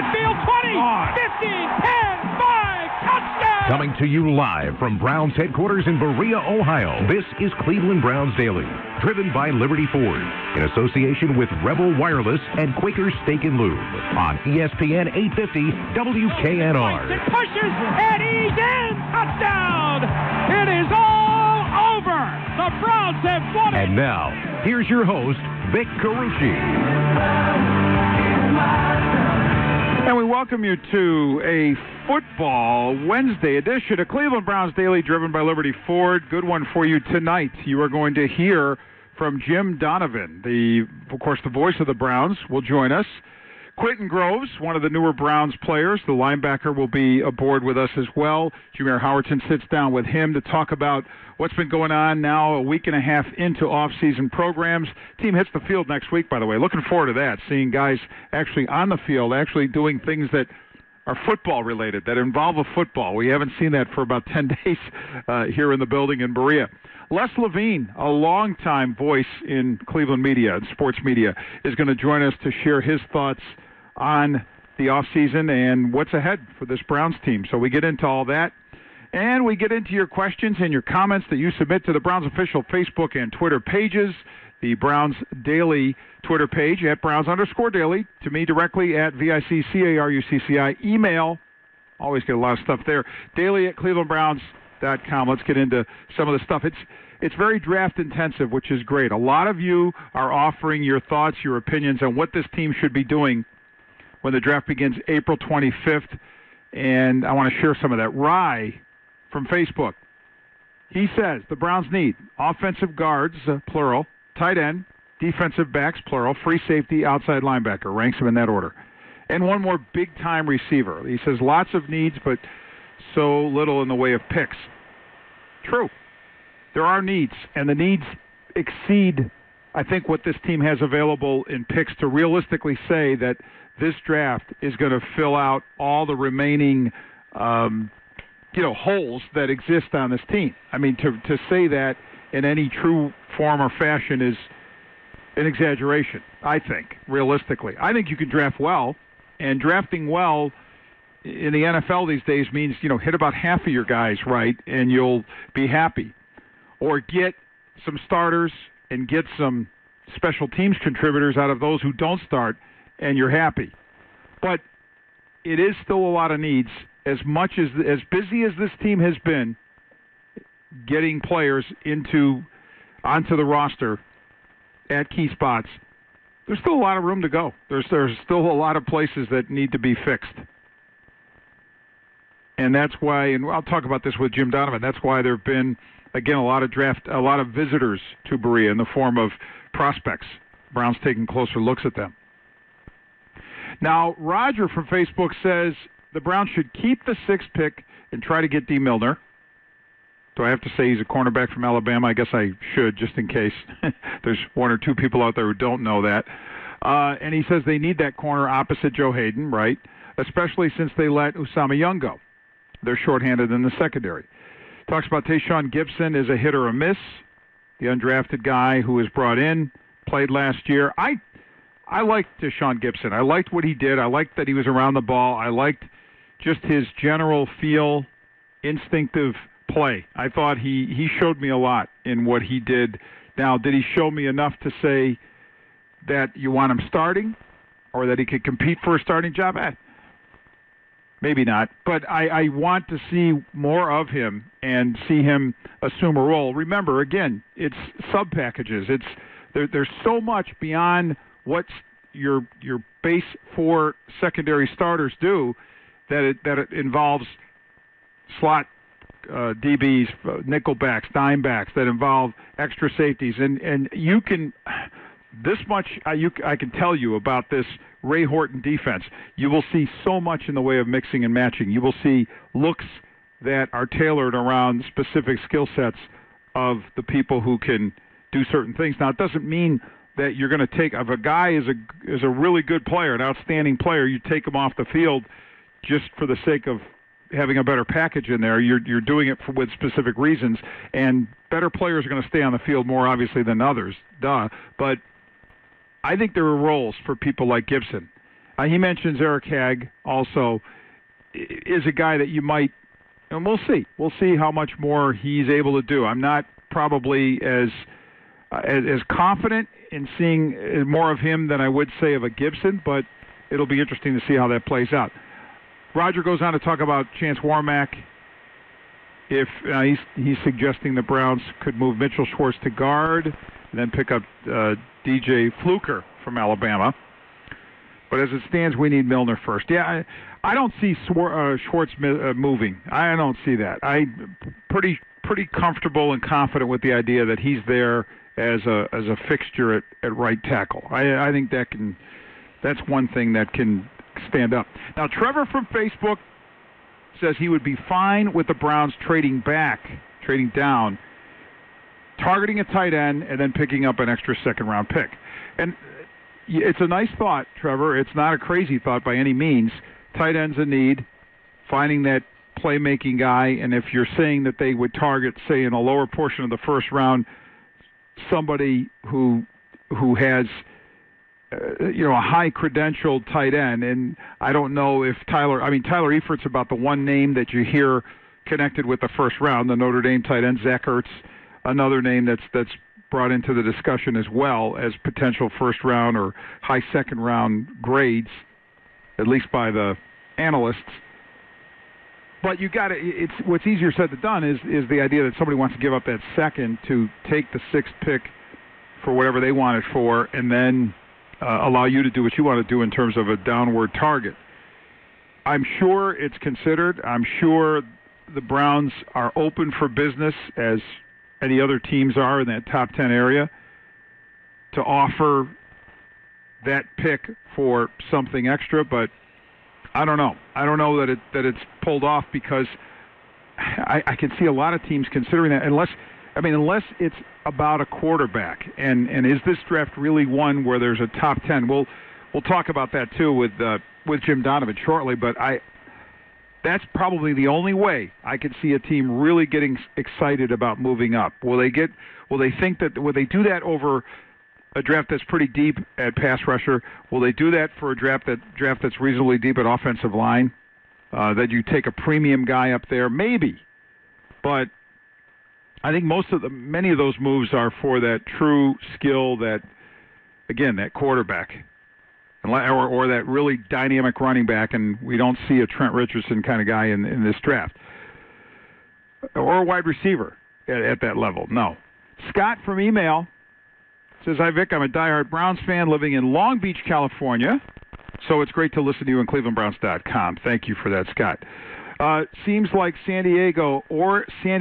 midfield, 20, 15, 10, 5, touchdown! Coming to you live from Browns headquarters in Berea, Ohio, this is Cleveland Browns Daily, driven by Liberty Ford, in association with Rebel Wireless and Quaker Steak and Lube, on ESPN 850 WKNR. It pushes, and he's in! Touchdown! It is all over! The Browns have won it! And now, here's your host, Vic Carucci. And we welcome you to a football Wednesday edition of Cleveland Browns Daily, driven by Liberty Ford. Good one for you tonight. You are going to hear from Jim Donovan, of course, the voice of the Browns, will join us. Quentin Groves, one of the newer Browns players, the linebacker, will be aboard with us as well. Jameer Howerton sits down with him to talk about what's been going on now a week and a half into off-season programs. Team hits the field next week, by the way. Looking forward to that, seeing guys actually on the field, actually doing things that are football-related, that involve a football. We haven't seen that for about 10 days here in the building in Berea. Les Levine, a longtime voice in Cleveland media and sports media, is going to join us to share his thoughts on the offseason and what's ahead for this Browns team. So we get into all that, and we get into your questions and your comments that you submit to the Browns official Facebook and Twitter pages. The Browns Daily Twitter page at Browns_Daily, to me directly at VICCARUCCI. Email, always get a lot of stuff there, daily@clevelandbrowns.com. Let's get into some of the stuff. It's very draft intensive, which is great. A lot of you are offering your thoughts, your opinions on what this team should be doing when the draft begins April 25th, and I want to share some of that. Rye from Facebook, he says the Browns need offensive guards, plural, tight end, defensive backs, plural, free safety, outside linebacker, ranks them in that order, and one more big-time receiver. He says lots of needs, but so little in the way of picks. True. There are needs, and the needs exceed, I think, what this team has available in picks to realistically say that this draft is going to fill out all the remaining holes that exist on this team. I mean, to say that in any true form or fashion is an exaggeration, I think, realistically. I think you can draft well, and drafting well in the NFL these days means, hit about half of your guys right, and you'll be happy. Or get some starters and get some special teams contributors out of those who don't start, and you're happy. But it is still a lot of needs. As busy as this team has been getting players onto the roster at key spots, there's still a lot of room to go. There's still a lot of places that need to be fixed. And that's why, and I'll talk about this with Jim Donovan, that's why there have been, again, a lot of visitors to Berea in the form of prospects. Browns taking closer looks at them. Now, Roger from Facebook says the Browns should keep the 6th pick and try to get D. Milner. Do I have to say he's a cornerback from Alabama? I guess I should, just in case there's one or two people out there who don't know that. And he says they need that corner opposite Joe Hayden, right? Especially since they let Usama Young go. They're shorthanded in the secondary. Talks about Tayshaun Gibson as a hit or a miss, the undrafted guy who was brought in, played last year. I liked Tayshaun Gibson. I liked what he did. I liked that he was around the ball. I liked just his general feel, instinctive play. I thought he showed me a lot in what he did. Now, did he show me enough to say that you want him starting or that he could compete for a starting job? Maybe not, but I want to see more of him and see him assume a role. Remember, again, it's sub-packages. There's so much beyond what your base 4 secondary starters do that it involves slot DBs, nickel backs, dime backs, that involve extra safeties. And you can, this much I can tell you about this Ray Horton defense. You will see so much in the way of mixing and matching. You will see looks that are tailored around specific skill sets of the people who can do certain things. Now, it doesn't mean that you're going to take, if a guy is a really good player, an outstanding player, you take him off the field just for the sake of having a better package in there. You're doing it with specific reasons, and better players are going to stay on the field more obviously than others, but I think there are roles for people like Gibson, He mentions Eric Hagg also is a guy that you might, and we'll see. We'll see how much more he's able to do. I'm not probably as confident in seeing more of him than I would say of a Gibson, but it'll be interesting to see how that plays out. Roger goes on to talk about Chance Warmack. If he's suggesting the Browns could move Mitchell Schwartz to guard and then pick up DJ Fluker from Alabama. But as it stands, we need Milner first. Yeah, I don't see Schwartz moving. I don't see that. I'm pretty comfortable and confident with the idea that he's there as a fixture at right tackle. I think that's one thing that can stand up. Now, Trevor from Facebook says he would be fine with the Browns trading down, targeting a tight end, and then picking up an extra second-round pick. And it's a nice thought, Trevor. It's not a crazy thought by any means. Tight end's a need, finding that playmaking guy, and if you're saying that they would target, say, in a lower portion of the first round, somebody who has a high-credentialed tight end, and I don't know if Tyler Eifert's about the one name that you hear connected with the first round, the Notre Dame tight end. Zach Ertz, another name that's brought into the discussion as well as potential first-round or high second-round grades, at least by the analysts. But it's what's easier said than done is the idea that somebody wants to give up that second to take the sixth pick for whatever they want it for, and then allow you to do what you want to do in terms of a downward target. I'm sure it's considered. I'm sure the Browns are open for business, as any other teams are in that top 10 area, to offer that pick for something extra, but I don't know. I don't know that it's pulled off, because I can see a lot of teams considering that, unless it's about a quarterback. And is this draft really one where there's a top 10? We'll talk about that too with Jim Donovan shortly, but that's probably the only way I could see a team really getting excited about moving up. Will they do that over a draft that's pretty deep at pass rusher? Will they do that for a draft that's reasonably deep at offensive line? That you take a premium guy up there, maybe. But I think many of those moves are for that true skill, that quarterback, or that really dynamic running back, and we don't see a Trent Richardson kind of guy in this draft, or a wide receiver at that level. No. Scott from email says, "Hi, Vic. I'm a diehard Browns fan living in Long Beach, California, so it's great to listen to you on ClevelandBrowns.com." Thank you for that, Scott. Seems like Miami or San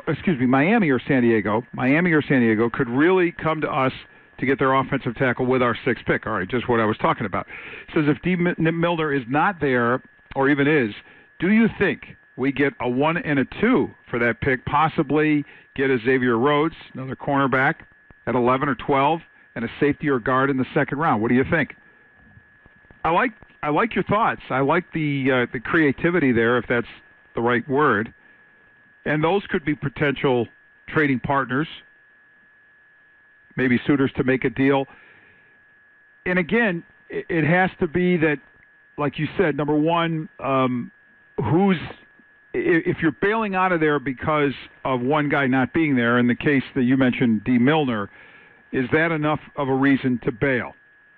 Diego could really come to us to get their offensive tackle with our sixth pick. All right, just what I was talking about. Says if D. Milner is not there, or even is, do you think we get a 1 and a 2 for that pick, possibly get a Xavier Rhodes, another cornerback, at 11 or 12, and a safety or guard in the second round? What do you think? I like your thoughts. I like the creativity there, if that's the right word. And those could be potential trading partners, maybe suitors to make a deal. And again, it has to be that, like you said, number one, if you're bailing out of there because of one guy not being there, in the case that you mentioned, D. Milner, is that enough of a reason to bail?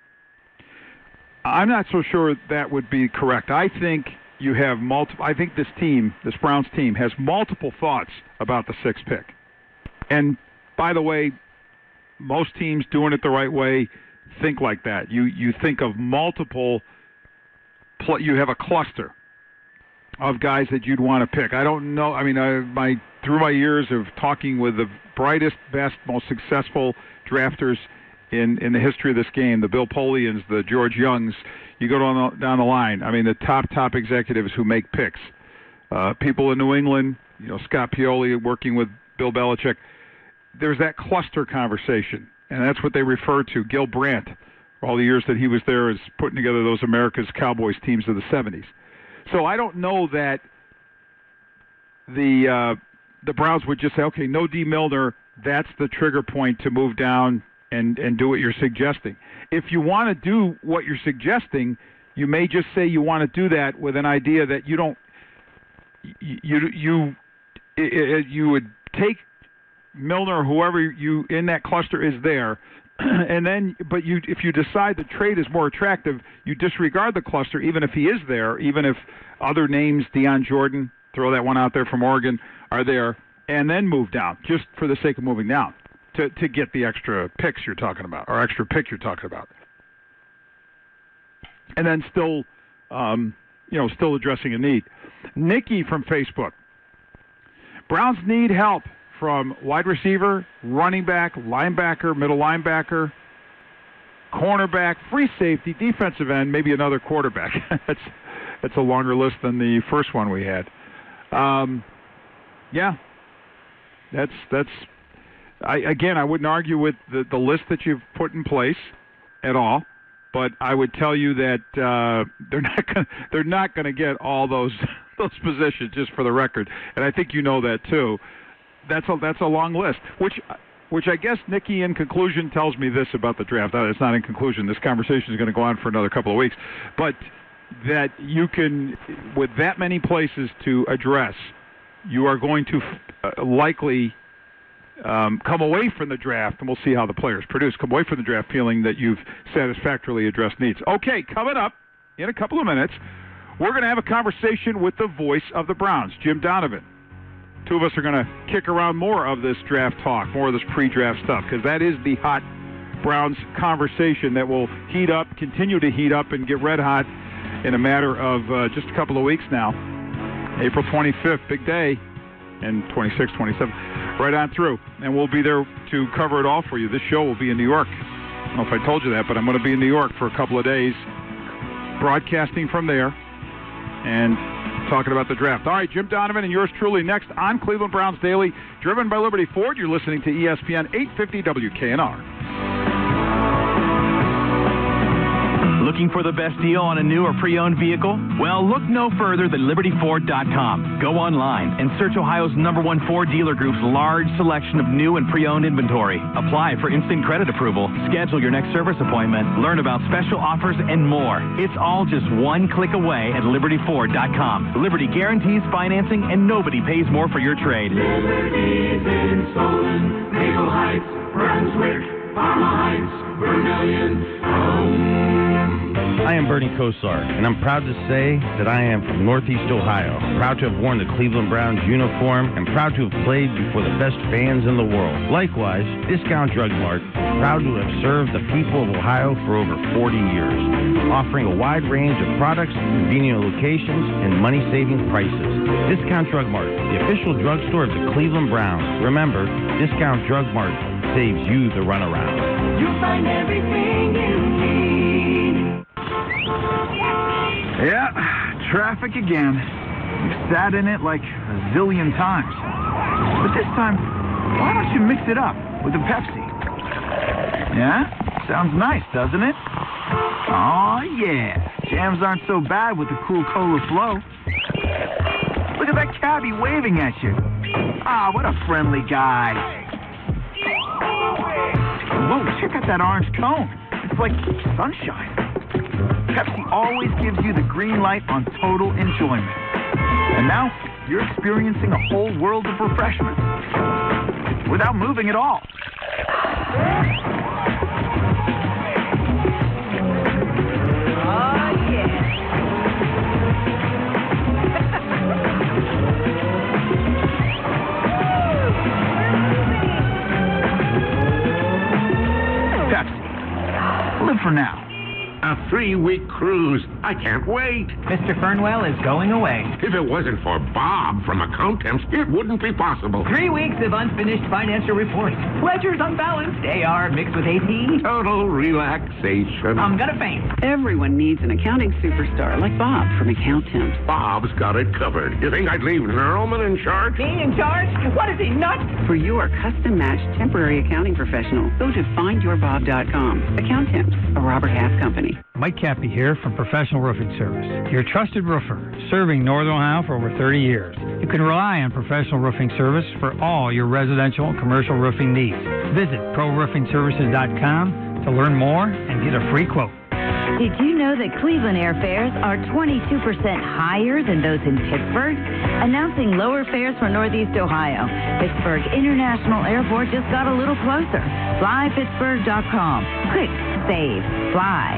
I'm not so sure that would be correct. I think you have multiple. I think this Browns team, has multiple thoughts about the sixth pick. And by the way, most teams doing it the right way think like that. You think of multiple. You have a cluster of guys that you'd want to pick. I don't know. I mean, through my years of talking with the brightest, best, most successful drafters in the history of this game, the Bill Polians, the George Youngs, you go down the line. I mean, the top executives who make picks. People in New England, Scott Pioli working with Bill Belichick. There's that cluster conversation, and that's what they refer to. Gil Brandt, all the years that he was there, is putting together those America's Cowboys teams of the 70s. So I don't know that the Browns would just say, okay, no D. Milner, that's the trigger point to move down and do what you're suggesting. If you want to do what you're suggesting, You may just say you want to do that with an idea that you don't. You would take Milner, or whoever you in that cluster is there, and then, but if you decide the trade is more attractive, you disregard the cluster, even if he is there, even if other names, Deion Jordan, throw that one out there from Oregon, are there, and then move down, just for the sake of moving down, to get the extra picks you're talking about, or extra pick you're talking about. And then still, still addressing a need. Nikki from Facebook. Browns need help from wide receiver, running back, linebacker, middle linebacker, cornerback, free safety, defensive end, maybe another quarterback. That's a longer list than the first one we had. Yeah, that's. I wouldn't argue with the list that you've put in place at all, but I would tell you that they're not going to get all those positions, just for the record, and I think you know that too. That's a long list, which I guess Nikki in conclusion tells me this about the draft. It's not in conclusion. This conversation is going to go on for another couple of weeks, but that you can, with that many places to address, you are going to likely come away from the draft, and we'll see how the players produce, come away from the draft feeling that you've satisfactorily addressed needs. Okay, coming up in a couple of minutes, we're going to have a conversation with the voice of the Browns, Jim Donovan. Two of us are going to kick around more of this draft talk, more of this pre-draft stuff, because that is the hot Browns conversation that will heat up, continue to heat up, and get red hot in a matter of just a couple of weeks now. April 25th, big day, and 26th, 27th, right on through. And we'll be there to cover it all for you. This show will be in New York. I don't know if I told you that, but I'm going to be in New York for a couple of days, broadcasting from there and talking about the draft. All right, Jim Donovan and yours truly next on Cleveland Browns Daily, driven by Liberty Ford. You're listening to ESPN 850 WKNR. Looking for the best deal on a new or pre-owned vehicle? Well, look no further than LibertyFord.com. Go online and search Ohio's #1 Ford dealer group's large selection of new and pre-owned inventory. Apply for instant credit approval, schedule your next service appointment, learn about special offers, and more. It's all just one click away at LibertyFord.com. Liberty guarantees financing, and nobody pays more for your trade. Liberty's in Solon, Maple Heights, Brunswick, Parma Heights, Vermilion, I am Bernie Kosar, and I'm proud to say that I am from Northeast Ohio, proud to have worn the Cleveland Browns uniform, and proud to have played before the best fans in the world. Likewise, Discount Drug Mart, proud to have served the people of Ohio for over 40 years, offering a wide range of products, convenient locations, and money-saving prices. Discount Drug Mart, the official drugstore of the Cleveland Browns. Remember, Discount Drug Mart saves you the runaround. You'll find everything you need. Yeah, traffic again. We've sat in it like a zillion times. But this time, why don't you mix it up with a Pepsi? Yeah? Sounds nice, doesn't it? Aw, yeah. Jams aren't so bad with the cool Cola Flow. Look at that cabbie waving at you. Ah, what a friendly guy. Whoa, check out that orange cone. It's like sunshine. Pepsi always gives you the green light on total enjoyment. And now, you're experiencing a whole world of refreshment without moving at all. Oh, yeah. Pepsi. Live for now. A 3-week cruise. I can't wait. Mr. Fernwell is going away. If it wasn't for Bob from Accountemps, it wouldn't be possible. 3 weeks of unfinished financial reports. Ledgers unbalanced. AR mixed with AP. Total relaxation. I'm gonna faint. Everyone needs an accounting superstar like Bob from Accountemps. Bob's got it covered. You think I'd leave Nerlman in charge? Me in charge? What is he, nuts? For your custom-matched temporary accounting professional, go to findyourbob.com. Accountemps, a Robert Half company. Mike Cappy here from Professional Roofing Service, your trusted roofer, serving Northern Ohio for over 30 years. You can rely on Professional Roofing Service for all your residential and commercial roofing needs. Visit ProRoofingServices.com to learn more and get a free quote. Did you know that Cleveland airfares are 22% higher than those in Pittsburgh? Announcing lower fares for Northeast Ohio. Pittsburgh International Airport just got a little closer. FlyPittsburgh.com. Quick, save, fly.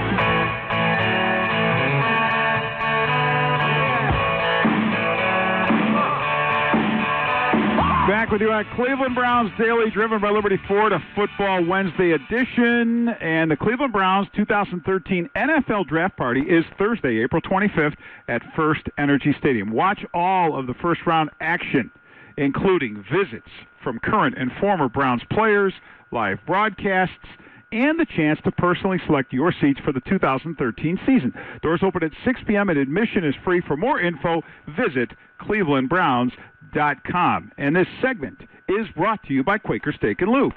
Back with you at Cleveland Browns Daily, driven by Liberty Ford, a Football Wednesday edition. And the Cleveland Browns 2013 NFL Draft Party is Thursday, April 25th at First Energy Stadium. Watch all of the first-round action, including visits from current and former Browns players, live broadcasts, and the chance to personally select your seats for the 2013 season. Doors open at 6 p.m. and admission is free. For more info, visit clevelandbrowns.com. And this segment is brought to you by Quaker Steak and Lube.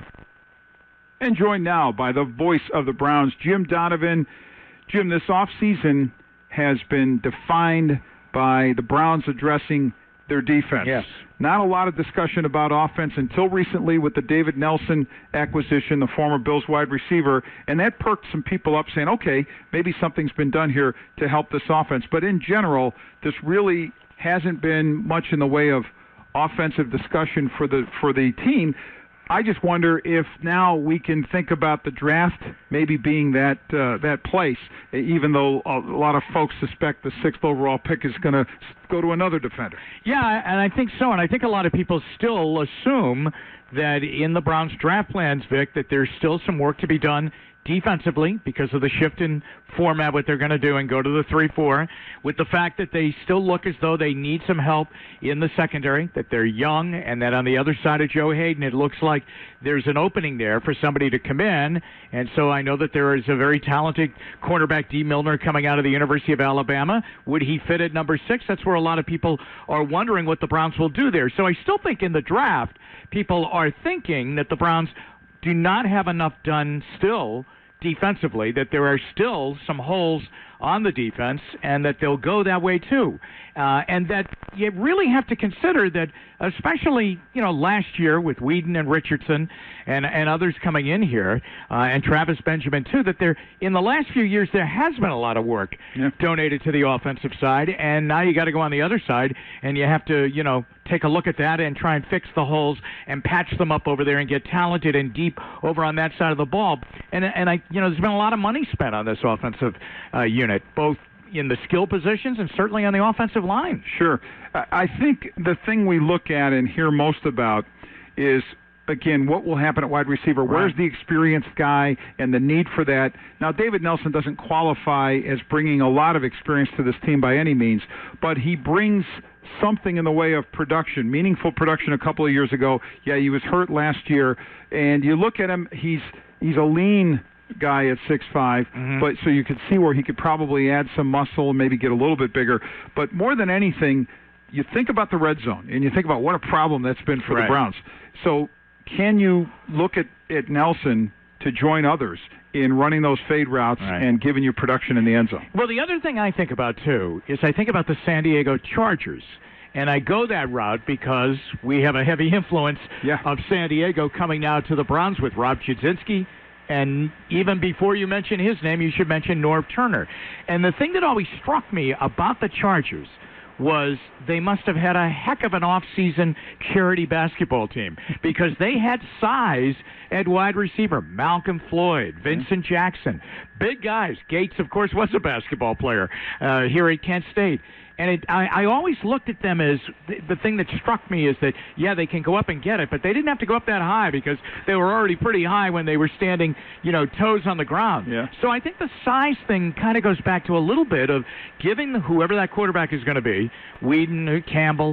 And joined now by the voice of the Browns, Jim Donovan. Jim, this offseason has been defined by the Browns addressing their defense. Yes. Not a lot of discussion about offense until recently with the David Nelson acquisition, the former Bills wide receiver, and that perked some people up saying, okay, maybe something's been done here to help this offense. But in general, this really hasn't been much in the way of offensive discussion for the team. I just wonder if now we can think about the draft maybe being that place, even though a lot of folks suspect the 6th overall pick is going to go to another defender. Yeah, and I think so. And I think a lot of people still assume that in the Browns draft plans, Vic, that there's still some work to be done defensively because of the shift in format, what they're going to do and go to the 3-4, with the fact that they still look as though they need some help in the secondary, that they're young, and that on the other side of Joe Hayden, it looks like there's an opening there for somebody to come in. And so I know that there is a very talented cornerback, D. Milner, coming out of the University of Alabama. Would he fit at number 6? That's where a lot of people are wondering what the Browns will do there. So I still think in the draft, people are thinking that the Browns do not have enough done still defensively, that there are still some holes on the defense, and that they'll go that way too. And that you really have to consider that, especially, last year with Whedon and Richardson and others coming in here, and Travis Benjamin too, that there, in the last few years, there has been a lot of work donated to the offensive side, and now you got to go on the other side, and you have to, take a look at that and try and fix the holes and patch them up over there and get talented and deep over on that side of the ball. And I, there's been a lot of money spent on this offensive unit, both in the skill positions and certainly on the offensive line. Sure. I think the thing we look at and hear most about is, again, what will happen at wide receiver? Right. Where's the experienced guy and the need for that? Now, David Nelson doesn't qualify as bringing a lot of experience to this team by any means, but he brings something in the way of production, meaningful production a couple of years ago. Yeah, he was hurt last year, and you look at him, he's a lean guy at 6'5", but so you could see where he could probably add some muscle and maybe get a little bit bigger. But more than anything, you think about the red zone, and you think about what a problem that's been for the Browns. So can you look at Nelson to join others in running those fade routes and giving you production in the end zone? Well, the other thing I think about, too, is I think about the San Diego Chargers. And I go that route because we have a heavy influence of San Diego coming now to the Browns with Rob Chudzinski. And even before you mention his name, you should mention Norv Turner. And the thing that always struck me about the Chargers was they must have had a heck of an off-season charity basketball team, because they had size at wide receiver. Malcolm Floyd, Vincent Jackson, big guys. Gates, of course, was a basketball player here at Kent State. And I always looked at them as the thing that struck me is that, they can go up and get it, but they didn't have to go up that high because they were already pretty high when they were standing, toes on the ground. Yeah. So I think the size thing kind of goes back to a little bit of giving whoever that quarterback is going to be, Whedon, Campbell,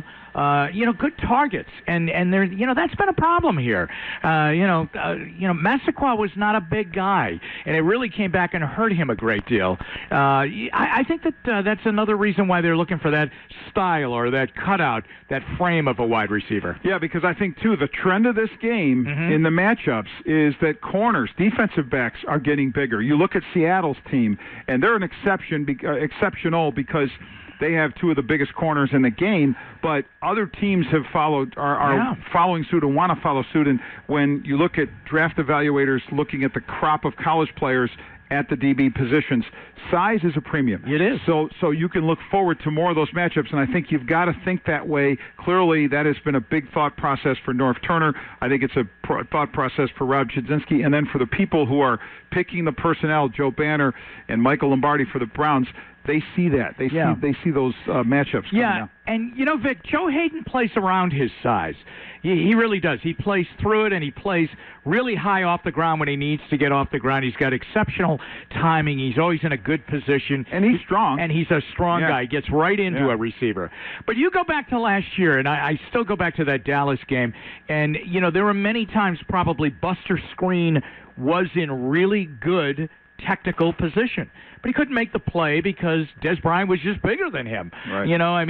good targets, and there, that's been a problem here. Massaquoi was not a big guy, and it really came back and hurt him a great deal. I think that that's another reason why they're looking for that style or that cutout, that frame of a wide receiver. Yeah, because I think too the trend of this game in the matchups is that corners, defensive backs are getting bigger. You look at Seattle's team, and they're an exceptional because they have two of the biggest corners in the game, but other teams have followed, are following suit and want to follow suit. And when you look at draft evaluators looking at the crop of college players at the DB positions. Size is a premium. It is. So you can look forward to more of those matchups, and I think you've got to think that way. Clearly, that has been a big thought process for Norv Turner. I think it's a thought process for Rob Chudzinski, and then for the people who are picking the personnel, Joe Banner and Michael Lombardi for the Browns. They see that. They see those matchups coming out. And, Vic, Joe Hayden plays around his size. He really does. He plays through it, and he plays really high off the ground when he needs to get off the ground. He's got exceptional timing. He's always in a good position. And he's strong. And he's a strong guy. He gets right into a receiver. But you go back to last year, and I still go back to that Dallas game, and, there were many times probably Buster Skrine was in really good technical position, but he couldn't make the play because Des Bryant was just bigger than him. Right.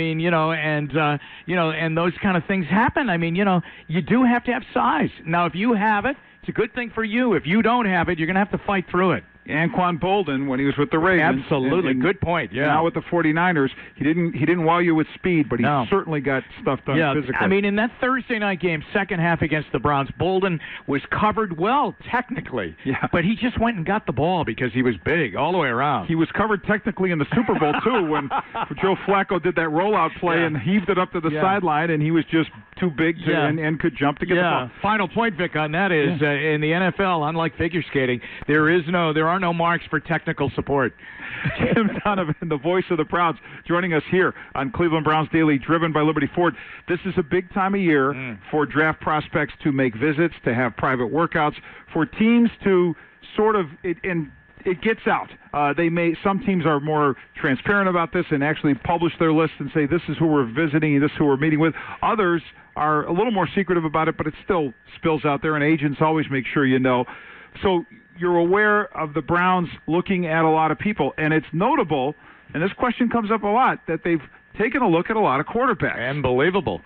And those kind of things happen. You do have to have size. Now, if you have it, it's a good thing for you. If you don't have it, you're going to have to fight through it. Anquan Boldin, when he was with the Ravens. Absolutely. Good point. Yeah. Now with the 49ers, he didn't wow you with speed, but he certainly got stuff done physically. In that Thursday night game, second half against the Browns, Boldin was covered well technically, but he just went and got the ball because he was big all the way around. He was covered technically in the Super Bowl, too, when Joe Flacco did that rollout play and heaved it up to the sideline, and he was just too big to and could jump to get the ball. Final point, Vic, on that is in the NFL, unlike figure skating, there are no marks for technical support. Jim Donovan, the voice of the Browns, joining us here on Cleveland Browns Daily, driven by Liberty Ford. This is a big time of year for draft prospects to make visits, to have private workouts, for teams to sort of it gets out. Some teams are more transparent about this and actually publish their list and say this is who we're visiting and this is who we're meeting with. Others are a little more secretive about it, but it still spills out there, and agents always make sure you know. So you're aware of the Browns looking at a lot of people, and it's notable, and this question comes up a lot, that they've taken a look at a lot of quarterbacks. Unbelievable.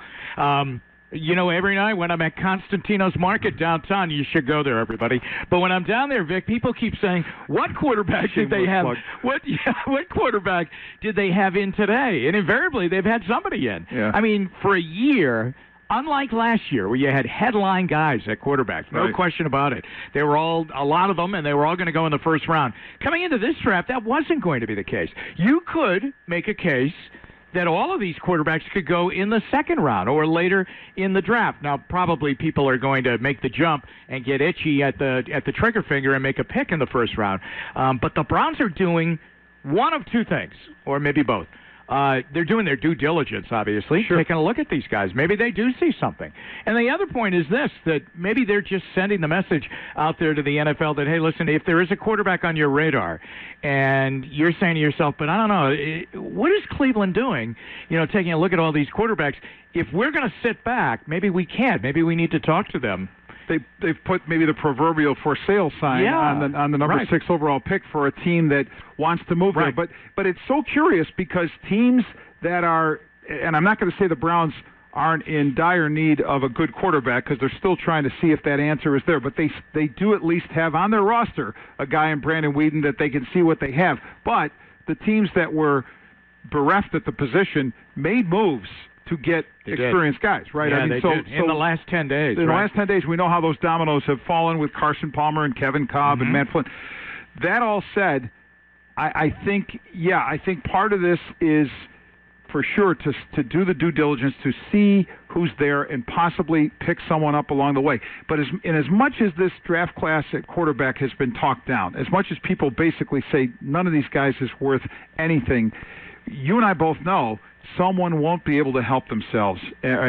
Every night when I'm at Constantino's Market downtown, you should go there, everybody. But when I'm down there, Vic, people keep saying, what quarterback did they have? What quarterback did they have in today? And invariably, they've had somebody in. Yeah. For a year, unlike last year where you had headline guys at quarterback, no question about it. They were a lot of them, and they were all going to go in the first round. Coming into this draft, that wasn't going to be the case. You could make a case that all of these quarterbacks could go in the second round or later in the draft. Now, probably people are going to make the jump and get itchy at the trigger finger and make a pick in the first round. But the Browns are doing one of two things, or maybe both. They're doing their due diligence, obviously, taking a look at these guys. Maybe they do see something. And the other point is this, that maybe they're just sending the message out there to the NFL that, hey, listen, if there is a quarterback on your radar and you're saying to yourself, but I don't know, what is Cleveland doing, taking a look at all these quarterbacks? If we're going to sit back, maybe we can't. Maybe we need to talk to them. They've put maybe the proverbial for sale sign on the number 6 overall pick for a team that wants to move there. But it's so curious because teams that are, and I'm not going to say the Browns aren't in dire need of a good quarterback because they're still trying to see if that answer is there, but they do at least have on their roster a guy in Brandon Weeden that they can see what they have. But the teams that were bereft at the position made moves to get experienced guys, right? Yeah, they did. In the last 10 days. In the last 10 days, we know how those dominoes have fallen with Carson Palmer and Kevin Cobb and Matt Flynn. That all said, I think part of this is for sure to do the due diligence, to see who's there and possibly pick someone up along the way. But as much as this draft class at quarterback has been talked down, as much as people basically say none of these guys is worth anything, you and I both know someone won't be able to help themselves,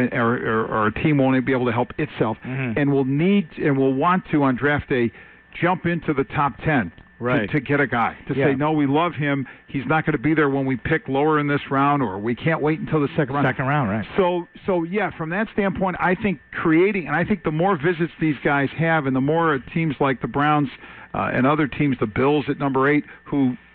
or a team won't be able to help itself, and will need and will want to on draft day jump into the top 10 to get a guy to say, no, we love him. He's not going to be there when we pick lower in this round, or we can't wait until the second round. Second round, right? So yeah, from that standpoint, I think and I think the more visits these guys have, and the more teams like the Browns and other teams, the Bills at number 8, who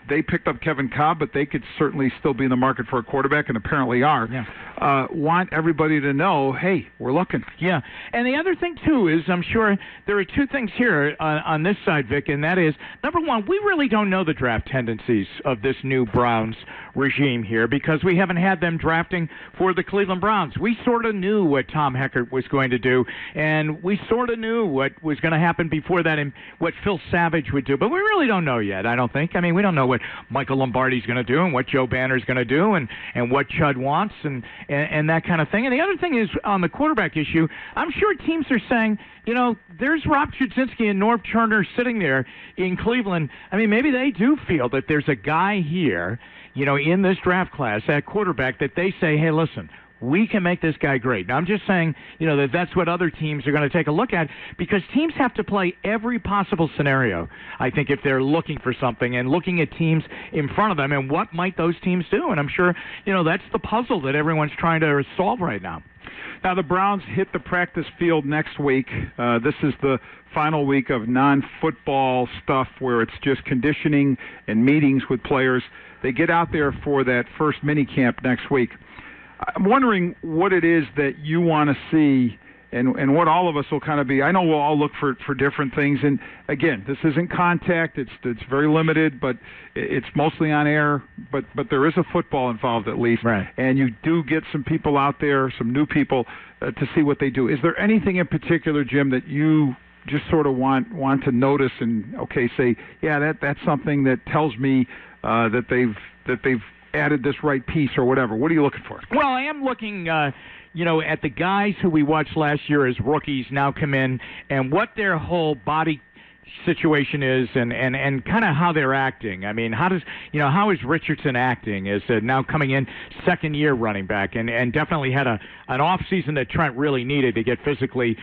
they picked up Kevin Cobb, but they could certainly still be in the market for a quarterback, and apparently are. Yeah. Want everybody to know, hey, we're looking. Yeah, and the other thing, too, is I'm sure there are two things here on this side, Vic, and that is, number one, we really don't know the draft tendencies of this new Browns regime here because we haven't had them drafting for the Cleveland Browns. We sort of knew what Tom Heckert was going to do, and we sort of knew what was going to happen before that and what Phil Savage would do, but we really don't know yet, I don't think. I mean, we don't know what Michael Lombardi's going to do and what Joe Banner's going to do and what Chud wants and that kind of thing. And the other thing is, on the quarterback issue, I'm sure teams are saying, you know, there's Rob Chudzinski and Norv Turner sitting there in Cleveland. I mean, maybe they do feel that there's a guy here, you know, in this draft class at quarterback that they say, hey, listen, we can make this guy great. Now, I'm just saying, you know, that's what other teams are going to take a look at because teams have to play every possible scenario, I think, if they're looking for something and looking at teams in front of them and what might those teams do. And I'm sure, you know, that's the puzzle that everyone's trying to solve right now. Now, the Browns hit the practice field next week. This is the final week of non-football stuff where it's just conditioning and meetings with players. They get out there for that first mini camp next week. I'm wondering what it is that you want to see and what all of us will kind of be. I know we'll all look for different things. And, again, this isn't contact. It's very limited, but it's mostly on air. But there is a football involved at least. Right. And you do get some people out there, some new people, to see what they do. Is there anything in particular, Jim, that you just sort of want to notice and, okay, say, yeah, that's something that tells me that they've added this right piece or whatever? What are you looking for? Well, I am looking, you know, at the guys who we watched last year as rookies now come in and what their whole body situation is and kind of how they're acting. I mean, how is Richardson acting as now coming in second year running back and definitely had an off season that Trent really needed to get physically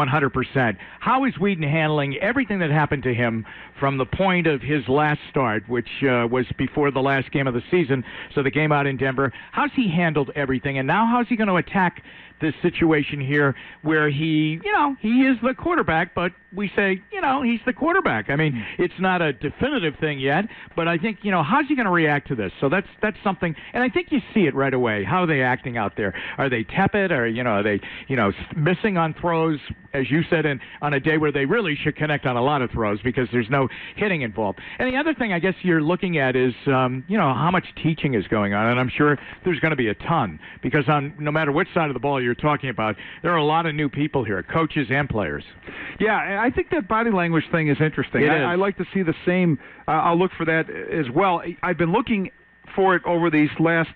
100%. How is Whedon handling everything that happened to him from the point of his last start, which was before the last game of the season, so the game out in Denver? How's he handled everything, and now how's he going to attack this situation here where he is the quarterback, but we say, he's the quarterback. I mean, it's not a definitive thing yet, but I think, how's he going to react to this? So that's something, and I think you see it right away. How are they acting out there? Are they tepid, or, are they, missing on throws, as you said, on a day where they really should connect on a lot of throws because there's no hitting involved. And the other thing I guess you're looking at is, how much teaching is going on, and I'm sure there's going to be a ton because no matter which side of the ball you're talking about, there are a lot of new people here, coaches and players. Yeah, I think that body language thing is interesting. I like to see the same. I'll look for that as well. I've been looking for it over these last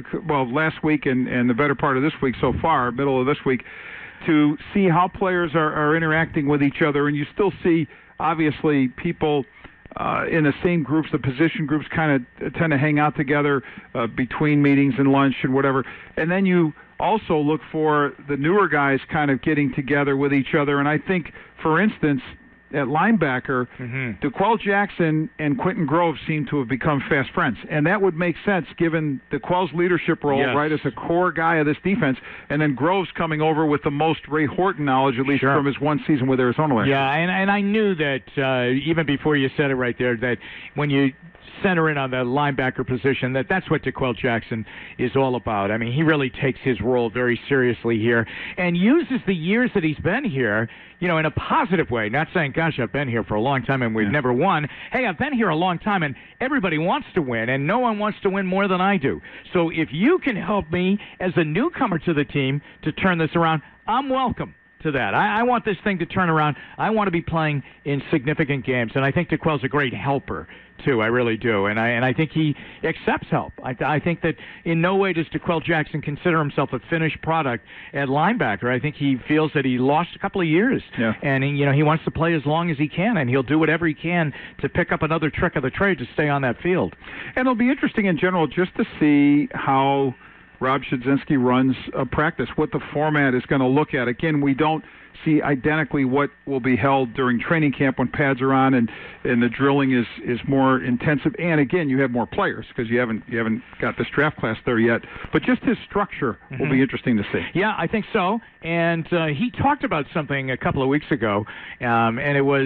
week and the better part of this week so far, middle of this week, to see how players are interacting with each other. And you still see, obviously, people in the same groups, the position groups kind of tend to hang out together between meetings and lunch and whatever. And then you also look for the newer guys kind of getting together with each other. And I think, for instance, at linebacker, DeQuell Jackson and Quentin Grove seem to have become fast friends. And that would make sense given DeQuell's leadership role, right, as a core guy of this defense. And then Grove's coming over with the most Ray Horton knowledge, at least from his one season with Arizona last year. Yeah, and I knew that even before you said it right there, that when you center in on the linebacker position, that's what DeQuell Jackson is all about. I mean, he really takes his role very seriously here and uses the years that he's been here, in a positive way. Not saying, gosh, I've been here for a long time and we've never won. Hey, I've been here a long time and everybody wants to win and no one wants to win more than I do. So if you can help me as a newcomer to the team to turn this around, I'm welcome to that. I want this thing to turn around. I want to be playing in significant games, and I think DeQuell's a great helper too. I really do, and I think he accepts help. I think that in no way does DeQuell Jackson consider himself a finished product at linebacker. I think he feels that he lost a couple of years, and he wants to play as long as he can, and he'll do whatever he can to pick up another trick of the trade to stay on that field. And it'll be interesting in general just to see how Rob Chudzinski runs a practice, what the format is going to look at. Again, we don't see identically what will be held during training camp when pads are on and the drilling is more intensive. And again, you have more players because you haven't got this draft class there yet. But just his structure will be interesting to see. Yeah, I think so. And he talked about something a couple of weeks ago, and it was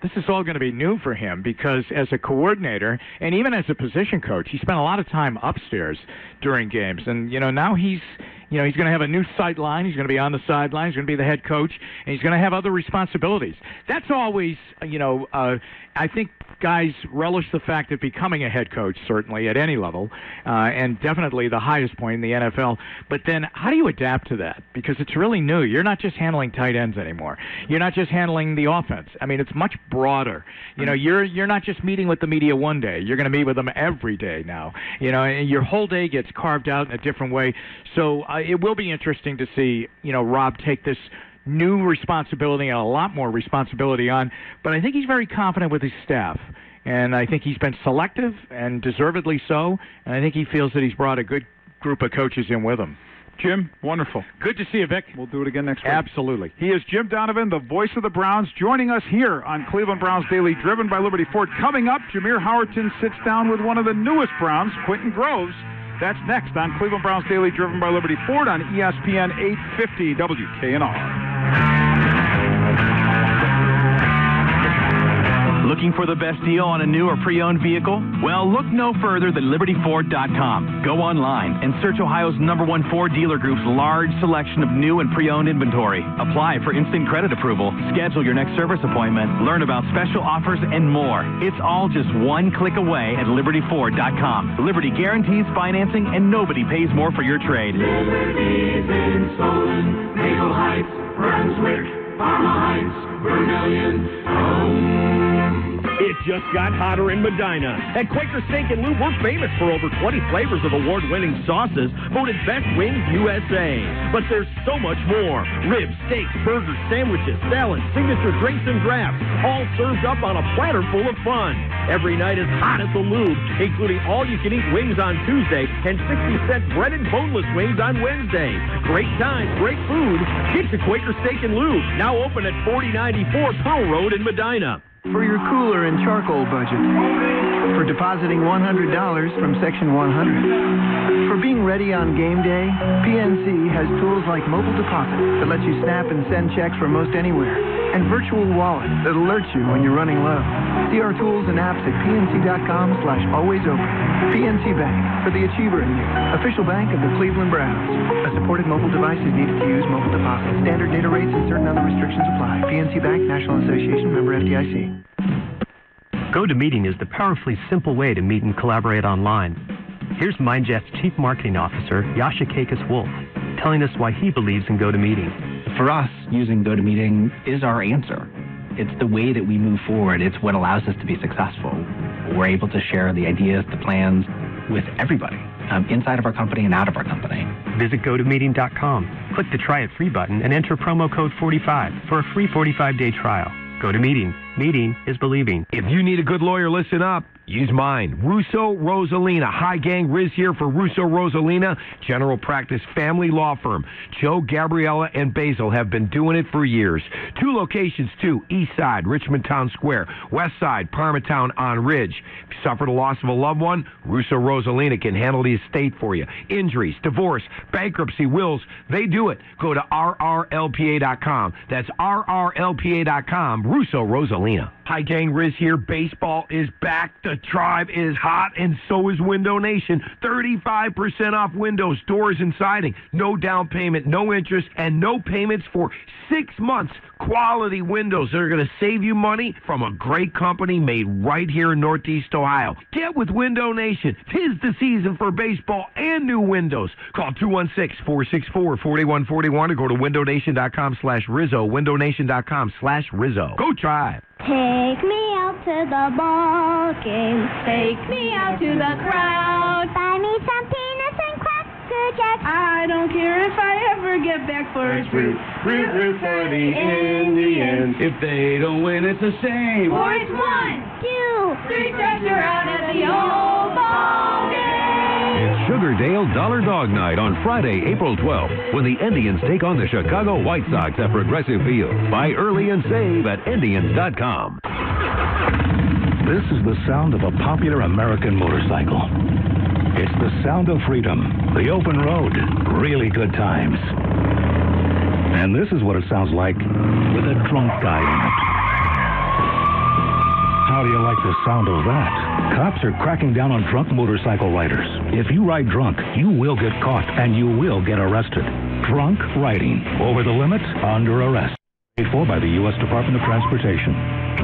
this is all going to be new for him because as a coordinator and even as a position coach, he spent a lot of time upstairs during games. And, now he's going to have a new sight line. He's going to be on the sideline. He's going to be the head coach, and he's going to have other responsibilities. That's always, I think guys relish the fact of becoming a head coach, certainly, at any level, and definitely the highest point in the NFL. But then how do you adapt to that? Because it's really new. You're not just handling tight ends anymore. You're not just handling the offense. I mean, it's much broader. You're not just meeting with the media one day. You're going to meet with them every day now. And your whole day gets carved out in a different way. So it will be interesting to see, Rob take this new responsibility and a lot more responsibility on. But I think he's very confident with his staff. And I think he's been selective and deservedly so. And I think he feels that he's brought a good group of coaches in with him. Jim, wonderful. Good to see you, Vic. We'll do it again next week. Absolutely. He is Jim Donovan, the voice of the Browns, joining us here on Cleveland Browns Daily, driven by Liberty Ford. Coming up, Jameer Howerton sits down with one of the newest Browns, Quentin Groves. That's next on Cleveland Browns Daily, driven by Liberty Ford on ESPN 850 WKNR. Looking for the best deal on a new or pre-owned vehicle? Well, look no further than LibertyFord.com. Go online and search Ohio's #1 Ford dealer group's large selection of new and pre-owned inventory. Apply for instant credit approval, schedule your next service appointment, learn about special offers, and more. It's all just one click away at LibertyFord.com. Liberty guarantees financing, and nobody pays more for your trade. Liberty's in Solon, Maple Heights, Brunswick, Parma Heights, Vermilion, It just got hotter in Medina. At Quaker Steak and Lube, we're famous for over 20 flavors of award-winning sauces, voted Best Wings USA. But there's so much more. Ribs, steaks, burgers, sandwiches, salads, signature drinks, and drafts, all served up on a platter full of fun. Every night is hot at the Lube, including all-you-can-eat wings on Tuesday and 60-cent breaded boneless wings on Wednesday. Great times, great food. Get to Quaker Steak and Lube, now open at 4094 Pearl Road in Medina. For your cooler and charcoal budget. For depositing $100 from Section 100. For being ready on game day, PNC has tools like mobile deposit that lets you snap and send checks from most anywhere, and virtual wallet that alerts you when you're running low. See our tools and apps at pnc.com/alwaysopen. PNC Bank, for the achiever in you. Official bank of the Cleveland Browns. A supported mobile device is needed to use mobile deposit. Standard data rates and certain other restrictions apply. PNC Bank, National Association, member FDIC. GoToMeeting is the powerfully simple way to meet and collaborate online. Here's MindJet's Chief Marketing Officer, Yasha Kakis-Wolf, telling us why he believes in GoToMeeting. For us, using GoToMeeting is our answer. It's the way that we move forward. It's what allows us to be successful. We're able to share the ideas, the plans with everybody, inside of our company and out of our company. Visit GoToMeeting.com. Click the Try It Free button and enter promo code 45 for a free 45-day trial. GoToMeeting. Meeting is believing. If you need a good lawyer, listen up. Use mine. Russo Rosalina. Hi, gang. Riz here for Russo Rosalina, general practice family law firm. Joe, Gabriella, and Basil have been doing it for years. 2 locations, too. East Side, Richmond Town Square. West Side, Parmatown on Ridge. If you suffered a loss of a loved one, Russo Rosalina can handle the estate for you. Injuries, divorce, bankruptcy, wills, they do it. Go to RRLPA.com. That's RRLPA.com. Russo Rosalina. Hi, gang. Riz here. Baseball is back. The Tribe is hot, and so is Window Nation. 35% off windows, doors, and siding. No down payment, no interest, and no payments for 6 months. Quality windows that are going to save you money from a great company made right here in Northeast Ohio. Get with Window Nation. 'Tis the season for baseball and new windows. Call 216-464-4141 or go to windownation.com/Rizzo. windownation.com/Rizzo. Go Tribe. Take me out to the ball game. Take me out to the crowd. Buy me some peanuts and Cracker Jacks. I don't care if I ever get back first. Root for the Indians. If they don't win, it's a shame. For it's 1, 2, 3 times you're out at the old ball game. It's Sugardale Dollar Dog Night on Friday, April 12th, when the Indians take on the Chicago White Sox at Progressive Field. Buy early and save at Indians.com. This is the sound of a popular American motorcycle. It's the sound of freedom, the open road, really good times. And this is what it sounds like with a drunk guy in it. How do you like the sound of that? Cops are cracking down on drunk motorcycle riders. If you ride drunk, you will get caught and you will get arrested. Drunk riding. Over the limit, under arrest. Paid for by the U.S. Department of Transportation.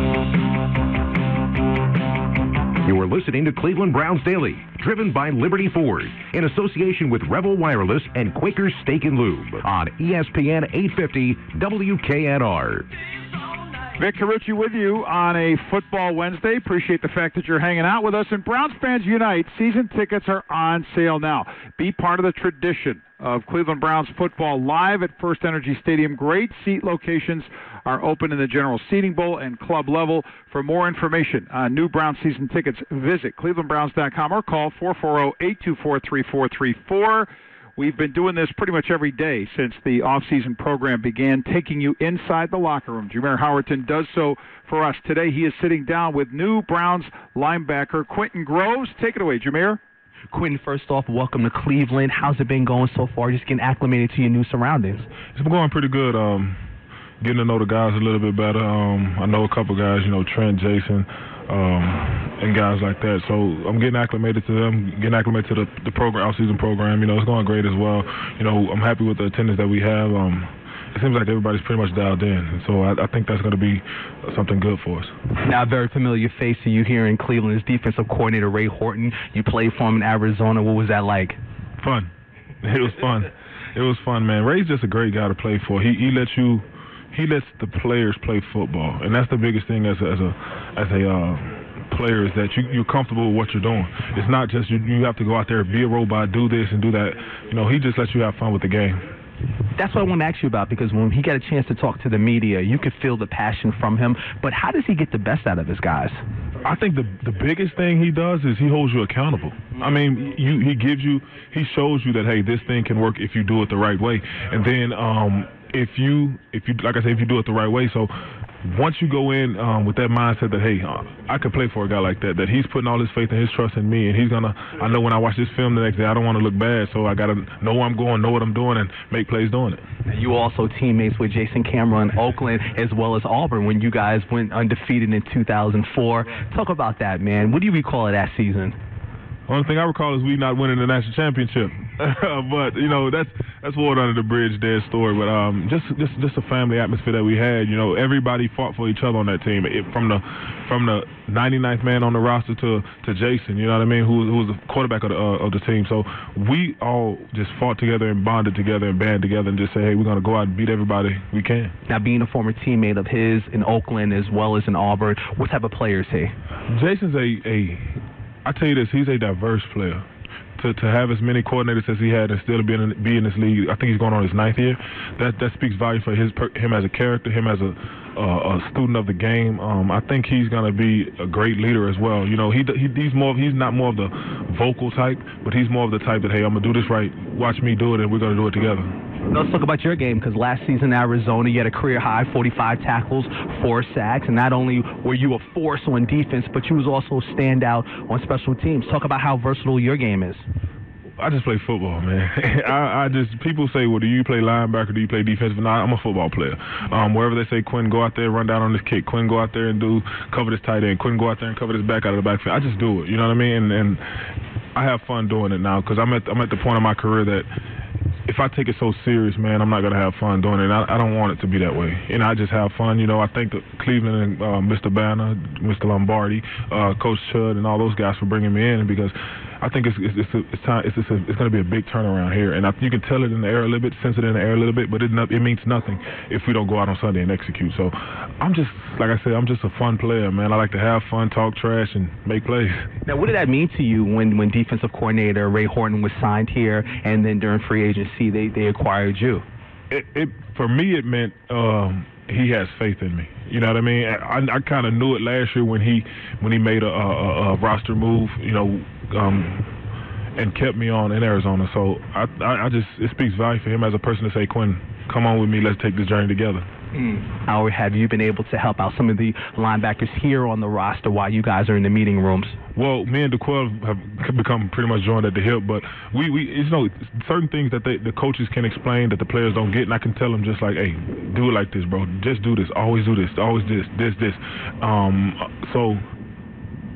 You are listening to Cleveland Browns Daily, driven by Liberty Ford, in association with Rebel Wireless and Quaker Steak and Lube on ESPN 850 WKNR. Vic Carucci with you on a Football Wednesday. Appreciate the fact that you're hanging out with us. And Browns Fans Unite, season tickets are on sale now. Be part of the tradition of Cleveland Browns football live at First Energy Stadium. Great seat locations are open in the general seating bowl and club level. For more information on new Browns season tickets, visit clevelandbrowns.com or call 440-824-3434. We've been doing this pretty much every day since the off-season program began, taking you inside the locker room. Jameer Howerton does so for us. Today he is sitting down with new Browns linebacker Quentin Groves. Take it away, Jameer. Quentin, first off, welcome to Cleveland. How's it been going so far? Just getting acclimated to your new surroundings. It's been going pretty good. Getting to know the guys a little bit better. I know a couple guys, Trent, Jason, and guys like that. So I'm getting acclimated to them, getting acclimated to the program, off-season program. It's going great as well. I'm happy with the attendance that we have. It seems like everybody's pretty much dialed in. So I think that's going to be something good for us. Now, a very familiar face to you here in Cleveland is defensive coordinator Ray Horton. You played for him in Arizona. What was that like? Fun. It was fun. It was fun, man. Ray's just a great guy to play for. He lets the players play football, and that's the biggest thing as a player is that you're comfortable with what you're doing. It's not just you have to go out there, be a robot, do this and do that. He just lets you have fun with the game. That's what I want to ask you about, because when he got a chance to talk to the media, you could feel the passion from him. But how does he get the best out of his guys? I think the biggest thing he does is he holds you accountable. I mean, he shows you that, hey, this thing can work if you do it the right way. And then if you like I say, if you do it the right way. So once you go in with that mindset that, hey, I could play for a guy like that he's putting all his faith and his trust in me, and I know when I watch this film the next day, I don't want to look bad, so I got to know where I'm going, know what I'm doing, and make plays doing it. You were also teammates with Jason Cameron in Oakland as well as Auburn when you guys went undefeated in 2004. Talk about that, man. What do you recall of that season? Only thing I recall is we not winning the national championship, but that's water under the bridge, dead story. But just a family atmosphere that we had. Everybody fought for each other on that team, from the 99th man on the roster to Jason. You know what I mean? Who was the quarterback of the team. So we all just fought together and bonded together and banded together and just say, hey, we're gonna go out and beat everybody we can. Now, being a former teammate of his in Oakland as well as in Auburn, what type of player is he? Jason's I tell you this, he's a diverse player. To have as many coordinators as he had and still be in this league, I think he's going on his 9th year. That speaks volume for him as a character, him as a student of the game. I think he's going to be a great leader as well. He's not more of the vocal type, but he's more of the type that, hey, I'm going to do this right, watch me do it, and we're going to do it together. Let's talk about your game, because last season in Arizona, you had a career-high 45 tackles, 4 sacks, and not only were you a force on defense, but you was also a standout on special teams. Talk about how versatile your game is. I just play football, man. People say, well, do you play linebacker, do you play defense? But no, I'm a football player. Wherever they say, Quinn, go out there, run down on this kick. Quinn, go out there and cover this tight end. Quinn, go out there and cover this back out of the backfield. I just do it, you know what I mean? And I have fun doing it now, because I'm at the point in my career that if I take it so serious, man, I'm not going to have fun doing it. I don't want it to be that way. I just have fun. I thank Cleveland and Mr. Banner, Mr. Lombardi, Coach Chud, and all those guys for bringing me in, because I think it's going to be a big turnaround here. And you can tell it in the air a little bit, sense it in the air a little bit, but it means nothing if we don't go out on Sunday and execute. So I'm just, like I said, I'm just a fun player, man. I like to have fun, talk trash, and make plays. Now, what did that mean to you when defensive coordinator Ray Horton was signed here, and then during free agency they acquired you? For me, it meant he has faith in me. You know what I mean? I kind of knew it last year when he made a roster move, and kept me on in Arizona. So it speaks value for him as a person to say, Quinn, come on with me, let's take this journey together. How have you been able to help out some of the linebackers here on the roster while you guys are in the meeting rooms? Well, me and DeQuell have become pretty much joined at the hip, but we certain things that the coaches can explain that the players don't get, and I can tell them just like, hey, do it like this, bro. Just do this. Always do this. Always this. So